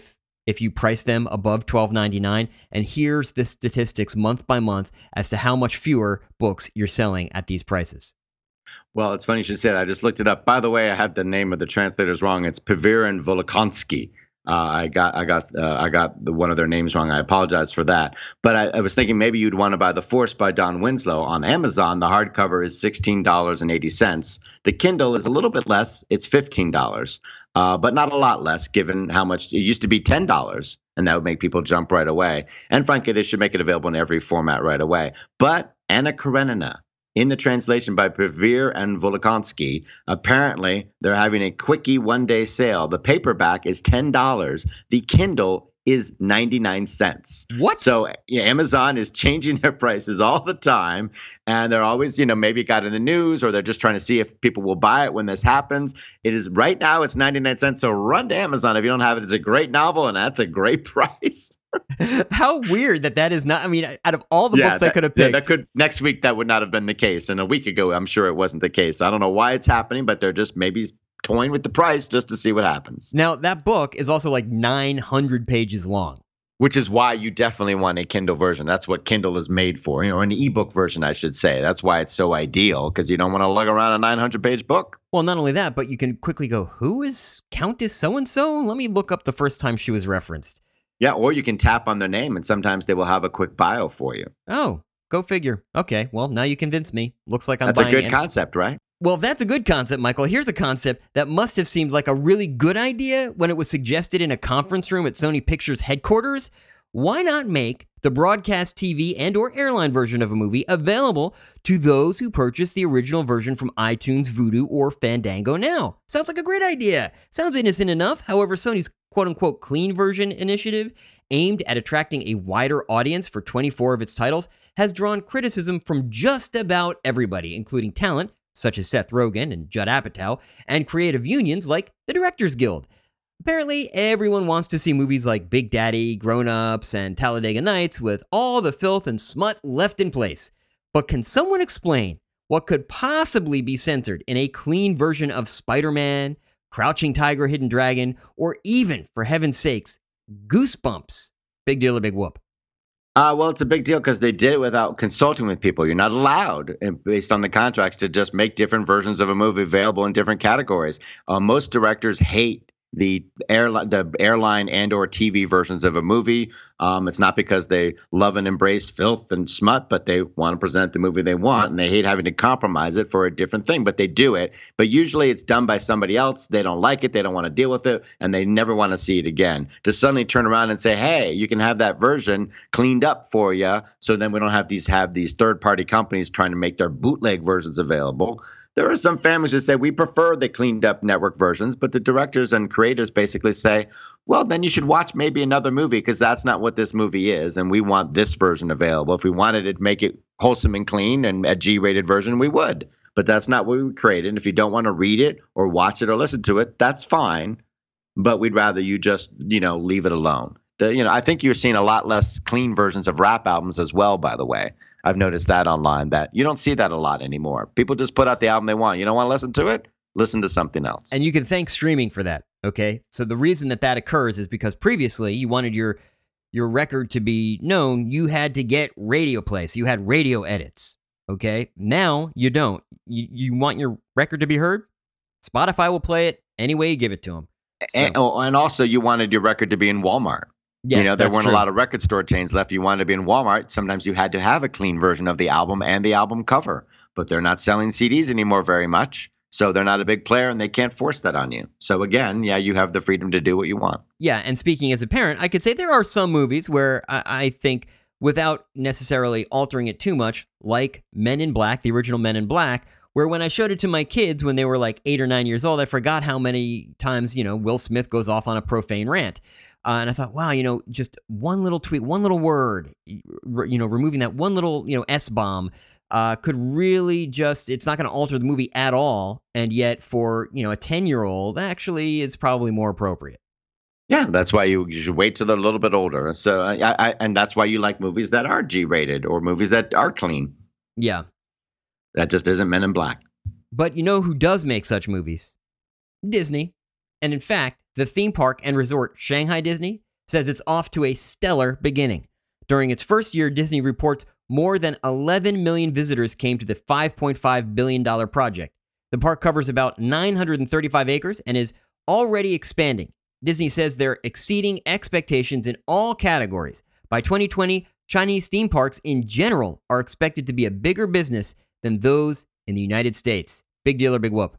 if you price them above twelve ninety-nine. And here's the statistics month by month as to how much fewer books you're selling at these prices. Well, it's funny you should say that. I just looked it up. By the way, I have the name of the translators wrong. It's Pevir and Volokonsky. Uh, I got I got uh, I got the, one of their names wrong. I apologize for that. But I, I was thinking maybe you'd want to buy The Force by Don Winslow on Amazon. The hardcover is sixteen dollars and eighty cents. The Kindle is a little bit less. It's fifteen dollars, uh, but not a lot less given how much it used to be ten dollars, and that would make people jump right away. And frankly, they should make it available in every format right away. But Anna Karenina, in the translation by Pevir and Volokonsky, apparently they're having a quickie one-day sale. The paperback is ten dollars. The Kindle is ninety-nine cents. What? So yeah, Amazon is changing their prices all the time, and they're always, you know, maybe it got in the news, or they're just trying to see if people will buy it when this happens. It is right now, it's ninety-nine cents. So run to Amazon if you don't have it. It's a great novel, and that's a great price. How weird that that is not. I mean, out of all the yeah, books that, I could have yeah, picked, that could next week that would not have been the case, and a week ago I'm sure it wasn't the case. I don't know why it's happening, but they're just maybe toying with the price just to see what happens. Now, that book is also like nine hundred pages long. Which is why you definitely want a Kindle version. That's what Kindle is made for, you know, an ebook version, I should say. That's why it's so ideal, because you don't want to lug around a nine hundred page book. Well, not only that, but you can quickly go, who is Countess so-and-so? Let me look up the first time she was referenced. Yeah, or you can tap on their name, and sometimes they will have a quick bio for you. Oh, go figure. Okay, well, now you convinced me. Looks like I'm That's buying a good an- concept, right? Well, if that's a good concept, Michael, here's a concept that must have seemed like a really good idea when it was suggested in a conference room at Sony Pictures headquarters. Why not make the broadcast T V and or airline version of a movie available to those who purchase the original version from iTunes, Vudu, or Fandango now? Sounds like a great idea. Sounds innocent enough. However, Sony's quote-unquote clean version initiative, aimed at attracting a wider audience for twenty-four of its titles, has drawn criticism from just about everybody, including talent such as Seth Rogen and Judd Apatow, and creative unions like the Directors Guild. Apparently, everyone wants to see movies like Big Daddy, Grown Ups, and Talladega Nights with all the filth and smut left in place. But can someone explain what could possibly be censored in a clean version of Spider-Man, Crouching Tiger, Hidden Dragon, or even, for heaven's sakes, Goosebumps? Big deal or big whoop? Uh, well, it's a big deal because they did it without consulting with people. You're not allowed, based on the contracts, to just make different versions of a movie available in different categories. Uh, most directors hate the airline, the airline and or T V versions of a movie. Um, it's not because they love and embrace filth and smut, but they want to present the movie they want, and they hate having to compromise it for a different thing, but they do it. But usually it's done by somebody else. They don't like it. They don't want to deal with it, and they never want to see it again. To suddenly turn around and say, hey, you can have that version cleaned up for you, so then we don't have these have these third-party companies trying to make their bootleg versions available. There are some families that say we prefer the cleaned up network versions, but the directors and creators basically say, well, then you should watch maybe another movie because that's not what this movie is, and we want this version available. If we wanted to make it wholesome and clean and a G-rated version, we would. But that's not what we created. And if you don't want to read it or watch it or listen to it, that's fine. But we'd rather you just, you know, leave it alone. The, you know, I think you're seeing a lot less clean versions of rap albums as well, by the way. I've noticed that online, that you don't see that a lot anymore. People just put out the album they want. You don't want to listen to it? Listen to something else. And you can thank streaming for that, okay? So the reason that that occurs is because previously you wanted your your record to be known, you had to get radio play. So you had radio edits, okay? Now you don't. You, you want your record to be heard? Spotify will play it any way you give it to them. So. And, oh, and also you wanted your record to be in Walmart. Yes, you know, there that's weren't true. a lot of record store chains left. You wanted to be in Walmart. Sometimes you had to have a clean version of the album and the album cover, but they're not selling C Ds anymore very much. So they're not a big player and they can't force that on you. So again, yeah, you have the freedom to do what you want. Yeah, and speaking as a parent, I could say there are some movies where I, I think, without necessarily altering it too much, like Men in Black, the original Men in Black, where when I showed it to my kids when they were like eight or nine years old, I forgot how many times, you know, Will Smith goes off on a profane rant. Uh, and I thought, wow, you know, just one little tweet, one little word, you know, removing that one little, you know, S-bomb uh, could really just, it's not going to alter the movie at all. And yet for, you know, a ten-year-old, actually, it's probably more appropriate. Yeah, that's why you, you should wait till they're a little bit older. So, I, I, and that's why you like movies that are G-rated or movies that are clean. Yeah. That just isn't Men in Black. But you know who does make such movies? Disney. And in fact, the theme park and resort Shanghai Disney says it's off to a stellar beginning. During its first year, Disney reports more than eleven million visitors came to the five point five billion dollars project. The park covers about nine hundred thirty-five acres and is already expanding. Disney says they're exceeding expectations in all categories. By twenty twenty, Chinese theme parks in general are expected to be a bigger business than those in the United States. Big deal or big whoop?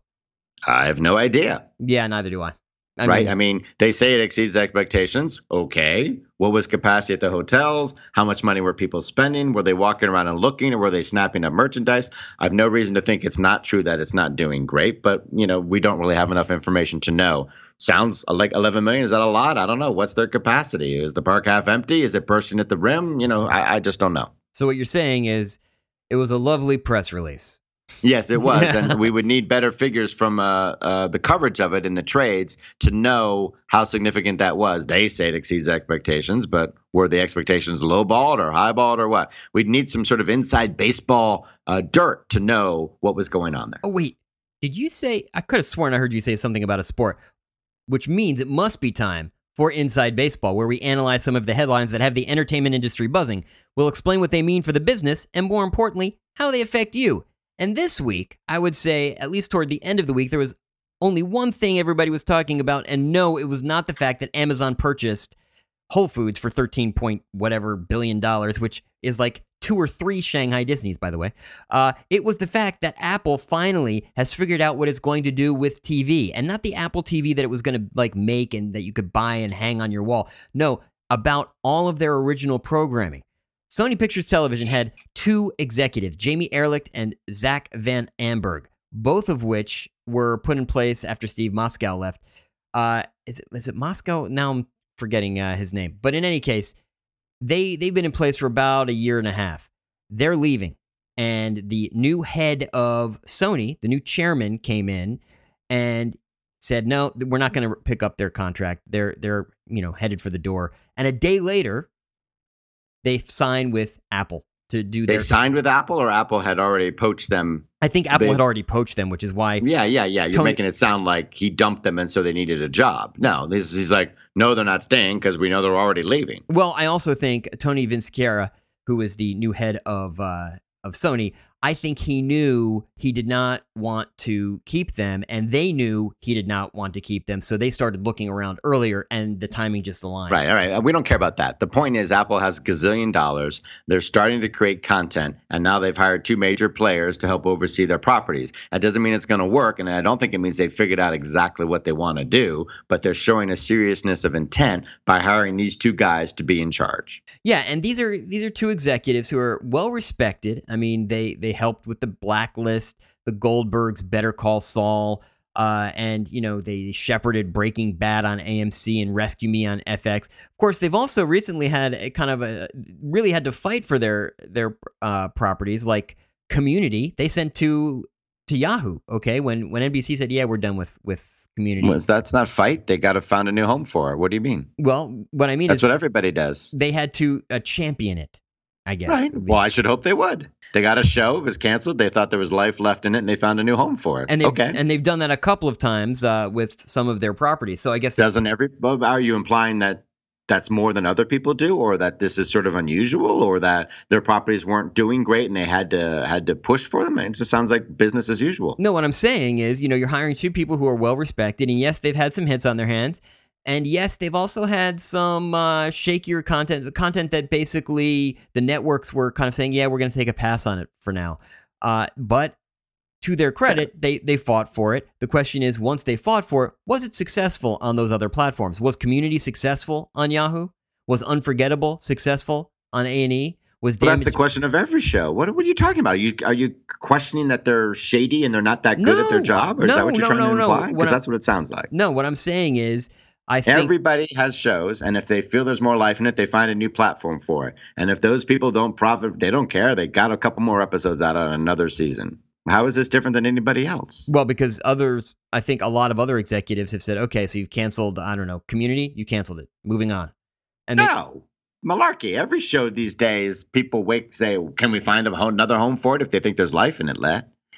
I have no idea. Yeah, neither do I. I right? mean, I mean, they say it exceeds expectations. Okay. What was capacity at the hotels? How much money were people spending? Were they walking around and looking, or were they snapping up merchandise? I have no reason to think it's not true that it's not doing great, but, you know, we don't really have enough information to know. Sounds like eleven million. Is that a lot? I don't know. What's their capacity? Is the park half empty? Is it bursting at the rim? You know, I, I just don't know. So what you're saying is it was a lovely press release. Yes, it was. And we would need better figures from uh, uh, the coverage of it in the trades to know how significant that was. They say it exceeds expectations, but were the expectations lowballed or highballed or what? We'd need some sort of inside baseball uh, dirt to know what was going on there. Oh, wait. Did you say, I could have sworn I heard you say something about a sport, which means it must be time for Inside Baseball, where we analyze some of the headlines that have the entertainment industry buzzing. We'll explain what they mean for the business and, more importantly, how they affect you. And this week, I would say, at least toward the end of the week, there was only one thing everybody was talking about, and no, it was not the fact that Amazon purchased Whole Foods for thirteen point whatever billion dollars, which is like two or three Shanghai Disneys, by the way. Uh, it was the fact that Apple finally has figured out what it's going to do with T V, and not the Apple T V that it was going to like make and that you could buy and hang on your wall. No, about all of their original programming. Sony Pictures Television had two executives, Jamie Ehrlich and Zach Van Amberg, both of which were put in place after Steve Moskow left. Uh, is it is it Moskow? Now I'm forgetting uh, his name. But in any case, they, they've been in place for about a year and a half. They're leaving. And the new head of Sony, the new chairman, came in and said, no, we're not going to pick up their contract. They're, they're you know, headed for the door. And a day later, they signed with Apple to do their... They signed with Apple, or Apple had already poached them? I think Apple they, had already poached them, which is why... Yeah, yeah, yeah. You're Tony, making it sound like he dumped them and so they needed a job. No, this, he's like, no, they're not staying because we know they're already leaving. Well, I also think Tony Vinciquerra, who is the new head of uh, of Sony, I think he knew he did not want to keep them, and they knew he did not want to keep them, so they started looking around earlier, and the timing just aligned. Right, all right. We don't care about that. The point is Apple has a gazillion dollars. They're starting to create content, and now they've hired two major players to help oversee their properties. That doesn't mean it's going to work, and I don't think it means they've figured out exactly what they want to do, but they're showing a seriousness of intent by hiring these two guys to be in charge. Yeah, and these are these are two executives who are well respected. I mean, they they helped with the Blacklist, the Goldbergs, Better Call Saul, uh, and, you know, they shepherded Breaking Bad on A M C and Rescue Me on F X. Of course, they've also recently had a kind of a, really had to fight for their their uh, properties, like Community. They sent to to Yahoo, okay, when when N B C said, yeah, we're done with, with Community. Well, that's not fight. They got to find a new home for it. What do you mean? Well, what I mean that's is... That's what everybody does. They had to uh, champion it, I guess. Right. Well, I should hope they would. They got a show. It was canceled. They thought there was life left in it, and they found a new home for it. And they've, okay. And they've done that a couple of times uh, with some of their properties. So I guess... Doesn't every... Are you implying that that's more than other people do, or that this is sort of unusual, or that their properties weren't doing great and they had to had to push for them? It just sounds like business as usual. No, what I'm saying is, you know, you're hiring two people who are well respected, and yes, they've had some hits on their hands. And yes, they've also had some uh, shakier content, the content that basically the networks were kind of saying, yeah, we're going to take a pass on it for now. Uh, but to their credit, they they fought for it. The question is, once they fought for it, was it successful on those other platforms? Was Community successful on Yahoo? Was Unforgettable successful on A and E? Was well, that's the question of every show. What, what are you talking about? Are you are you questioning that they're shady and they're not that good no, at their job? Or no, is that what you're no, trying no, to no. imply? Because that's what it sounds like. No, what I'm saying is, I think everybody has shows, and if they feel there's more life in it, they find a new platform for it. And if those people don't profit, they don't care. They got a couple more episodes out on another season. How is this different than anybody else? Well, because others, I think a lot of other executives have said, okay, so you've canceled, I don't know, Community, you canceled it. Moving on. And no. They, malarkey. Every show these days, people wake say, can we find a home, another home for it if they think there's life in it, Let?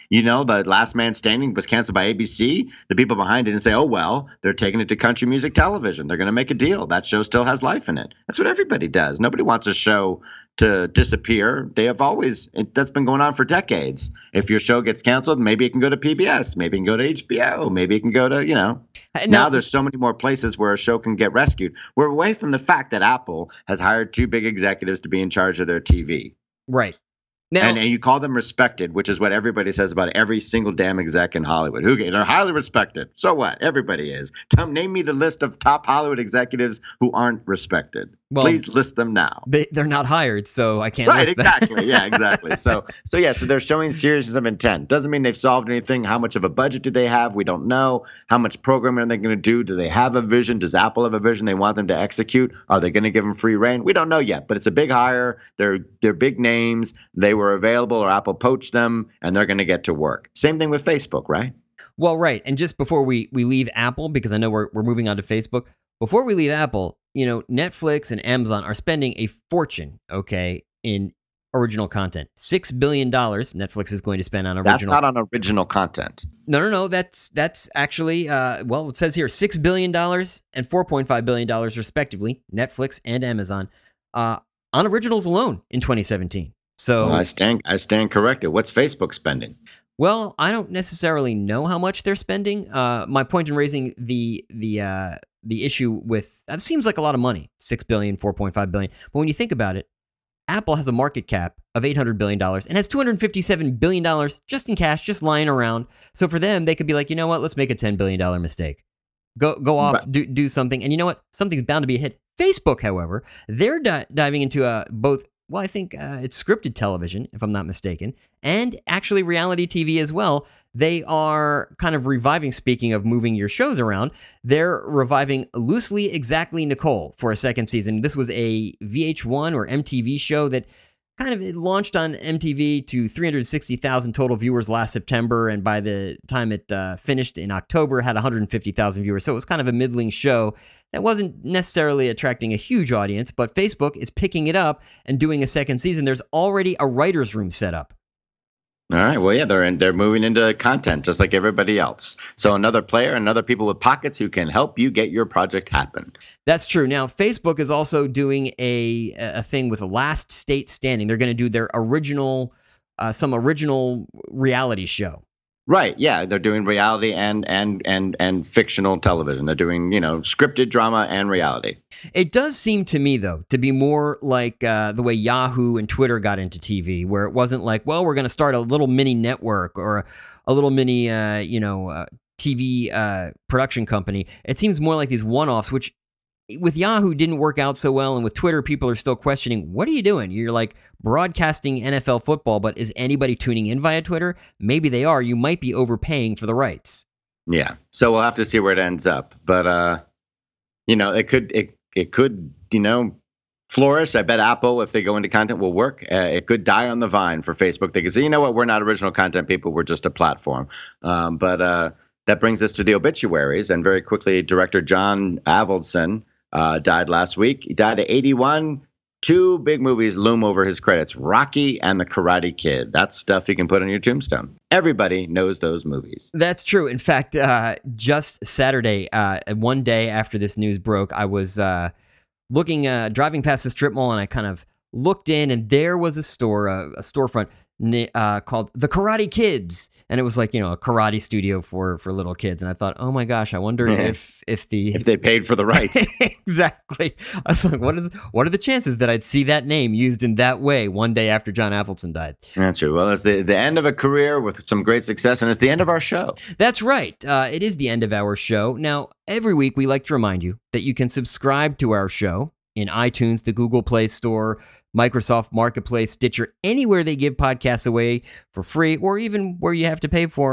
You know, the Last Man Standing was canceled by A B C. The people behind it didn't say, oh, well, they're taking it to country music television. They're going to make a deal. That show still has life in it. That's what everybody does. Nobody wants a show to disappear. They have always, it, that's been going on for decades. If your show gets canceled, maybe it can go to P B S, maybe it can go to H B O, maybe it can go to, you know. Now, now there's so many more places where a show can get rescued. We're away from the fact that Apple has hired two big executives to be in charge of their T V. Right. Now, and, and you call them respected, which is what everybody says about every single damn exec in Hollywood. Who they're highly respected. So what? Everybody is. Tell, name me the list of top Hollywood executives who aren't respected. Well, please list them now. They, they're not hired, so I can't right, list exactly. them. yeah, exactly. So, so yeah, so they're showing seriousness of intent. Doesn't mean they've solved anything. How much of a budget do they have? We don't know. How much programming are they going to do? Do they have a vision? Does Apple have a vision they want them to execute? Are they going to give them free reign? We don't know yet, but it's a big hire. They're they're big names. They were available, or Apple poached them, and they're going to get to work. Same thing with Facebook, right? Well, right. And just before we, we leave Apple, because I know we're we're moving on to Facebook, before we leave Apple, you know, Netflix and Amazon are spending a fortune, okay, in original content. Six billion dollars Netflix is going to spend on original. That's not on original content. No, no, no. That's that's actually, uh, well, it says here six billion dollars and four point five billion dollars respectively, Netflix and Amazon, uh, on originals alone in twenty seventeen. So well, I stand I stand corrected. What's Facebook spending? Well, I don't necessarily know how much they're spending. Uh, my point in raising the the uh, the issue with that seems like a lot of money, six billion dollars, four point five billion dollars. But when you think about it, Apple has a market cap of eight hundred billion dollars and has two hundred fifty-seven billion dollars just in cash, just lying around. So for them, they could be like, you know what, let's make a ten billion dollars mistake. Go go off, right. do do something. And you know what? Something's bound to be a hit. Facebook, however, they're di- diving into uh, both, well, I think uh, it's scripted television, if I'm not mistaken, and actually reality T V as well. They are kind of reviving, speaking of moving your shows around, they're reviving Loosely Exactly Nicole for a second season. This was a V H one or M T V show that kind of launched on M T V to three hundred sixty thousand total viewers last September, and by the time it uh, finished in October, had one hundred fifty thousand viewers. So it was kind of a middling show that wasn't necessarily attracting a huge audience, but Facebook is picking it up and doing a second season. There's already a writer's room set up. All right. Well, yeah, they're in, they're moving into content just like everybody else. So another player and other people with pockets who can help you get your project happen. That's true. Now, Facebook is also doing a a thing with Last State Standing. They're going to do their original, uh, some original reality show. Right. Yeah, they're doing reality and and and and fictional television. They're doing, you know, scripted drama and reality. It does seem to me, though, to be more like uh, the way Yahoo and Twitter got into T V, where it wasn't like, well, we're going to start a little mini network or a, a little mini, uh, you know, uh, T V uh, production company. It seems more like these one-offs, which with Yahoo didn't work out so well, and with Twitter, people are still questioning, what are you doing? You're like broadcasting N F L football, but is anybody tuning in via Twitter? Maybe they are. You might be overpaying for the rights. Yeah, so we'll have to see where it ends up. But uh, you know, it could it it could you know flourish. I bet Apple, if they go into content, will work. Uh, it could die on the vine for Facebook. They could say, you know what, we're not original content people. We're just a platform. Um, but uh, that brings us to the obituaries, and very quickly, director John Avildsen Uh, died last week. He died at eighty-one. Two big movies loom over his credits, Rocky and The Karate Kid. That's stuff you can put on your tombstone. Everybody knows those movies. That's true. In fact, uh, just Saturday, uh, one day after this news broke, I was uh, looking, uh, driving past the strip mall, and I kind of looked in, and there was a store, uh, a storefront uh, called The Karate Kids, and it was like, you know, a karate studio for for little kids. And I thought, oh my gosh, I wonder if if the if they paid for the rights. Exactly. I was like, what is what are the chances that I'd see that name used in that way one day after John Avildsen died? That's true. Well, it's the the end of a career with some great success, and it's the end of our show. That's right. Uh, it is the end of our show. Now, every week we like to remind you that you can subscribe to our show in iTunes, the Google Play Store, Microsoft Marketplace, Stitcher, anywhere they give podcasts away for free, or even where you have to pay for them.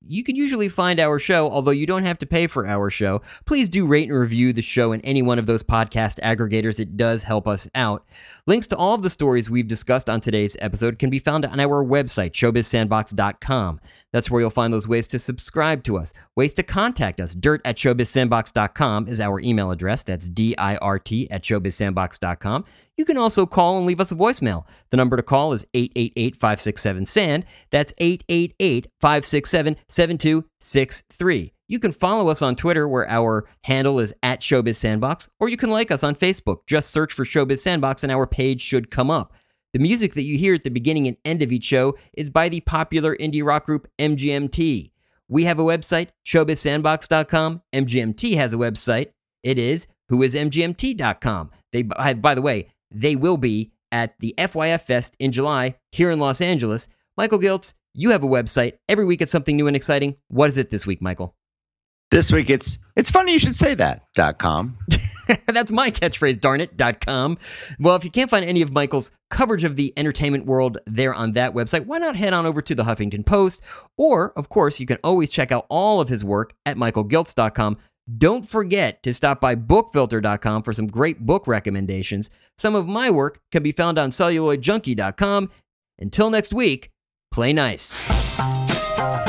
you can usually find our show, although you don't have to pay for our show. Please do rate and review the show in any one of those podcast aggregators. It does help us out. Links to all of the stories we've discussed on today's episode can be found on our website, showbiz sandbox dot com. That's where you'll find those ways to subscribe to us, ways to contact us. dirt at showbiz sandbox dot com is our email address. That's D I R T at showbiz sandbox dot com. You can also call and leave us a voicemail. The number to call is eight eight eight, five six seven, S A N D. That's eight eight eight, five six seven, seven two six three. You can follow us on Twitter, where our handle is at Showbiz Sandbox, or you can like us on Facebook. Just search for Showbiz Sandbox and our page should come up. The music that you hear at the beginning and end of each show is by the popular indie rock group M G M T. We have a website, showbiz sandbox dot com. M G M T has a website. It is who is M G M T dot com. They, by the way, they will be at the F Y F Fest in July here in Los Angeles. Michael Giltz, you have a website. Every week it's something new and exciting. What is it this week, Michael? This week it's it's funny you should say that. Dot com. That's my catchphrase, darn it, dot com. Well, if you can't find any of Michael's coverage of the entertainment world there on that website, why not head on over to the Huffington Post? Or, of course, you can always check out all of his work at michael giltz dot com. Don't forget to stop by book filter dot com for some great book recommendations. Some of my work can be found on celluloid junkie dot com. Until next week, play nice.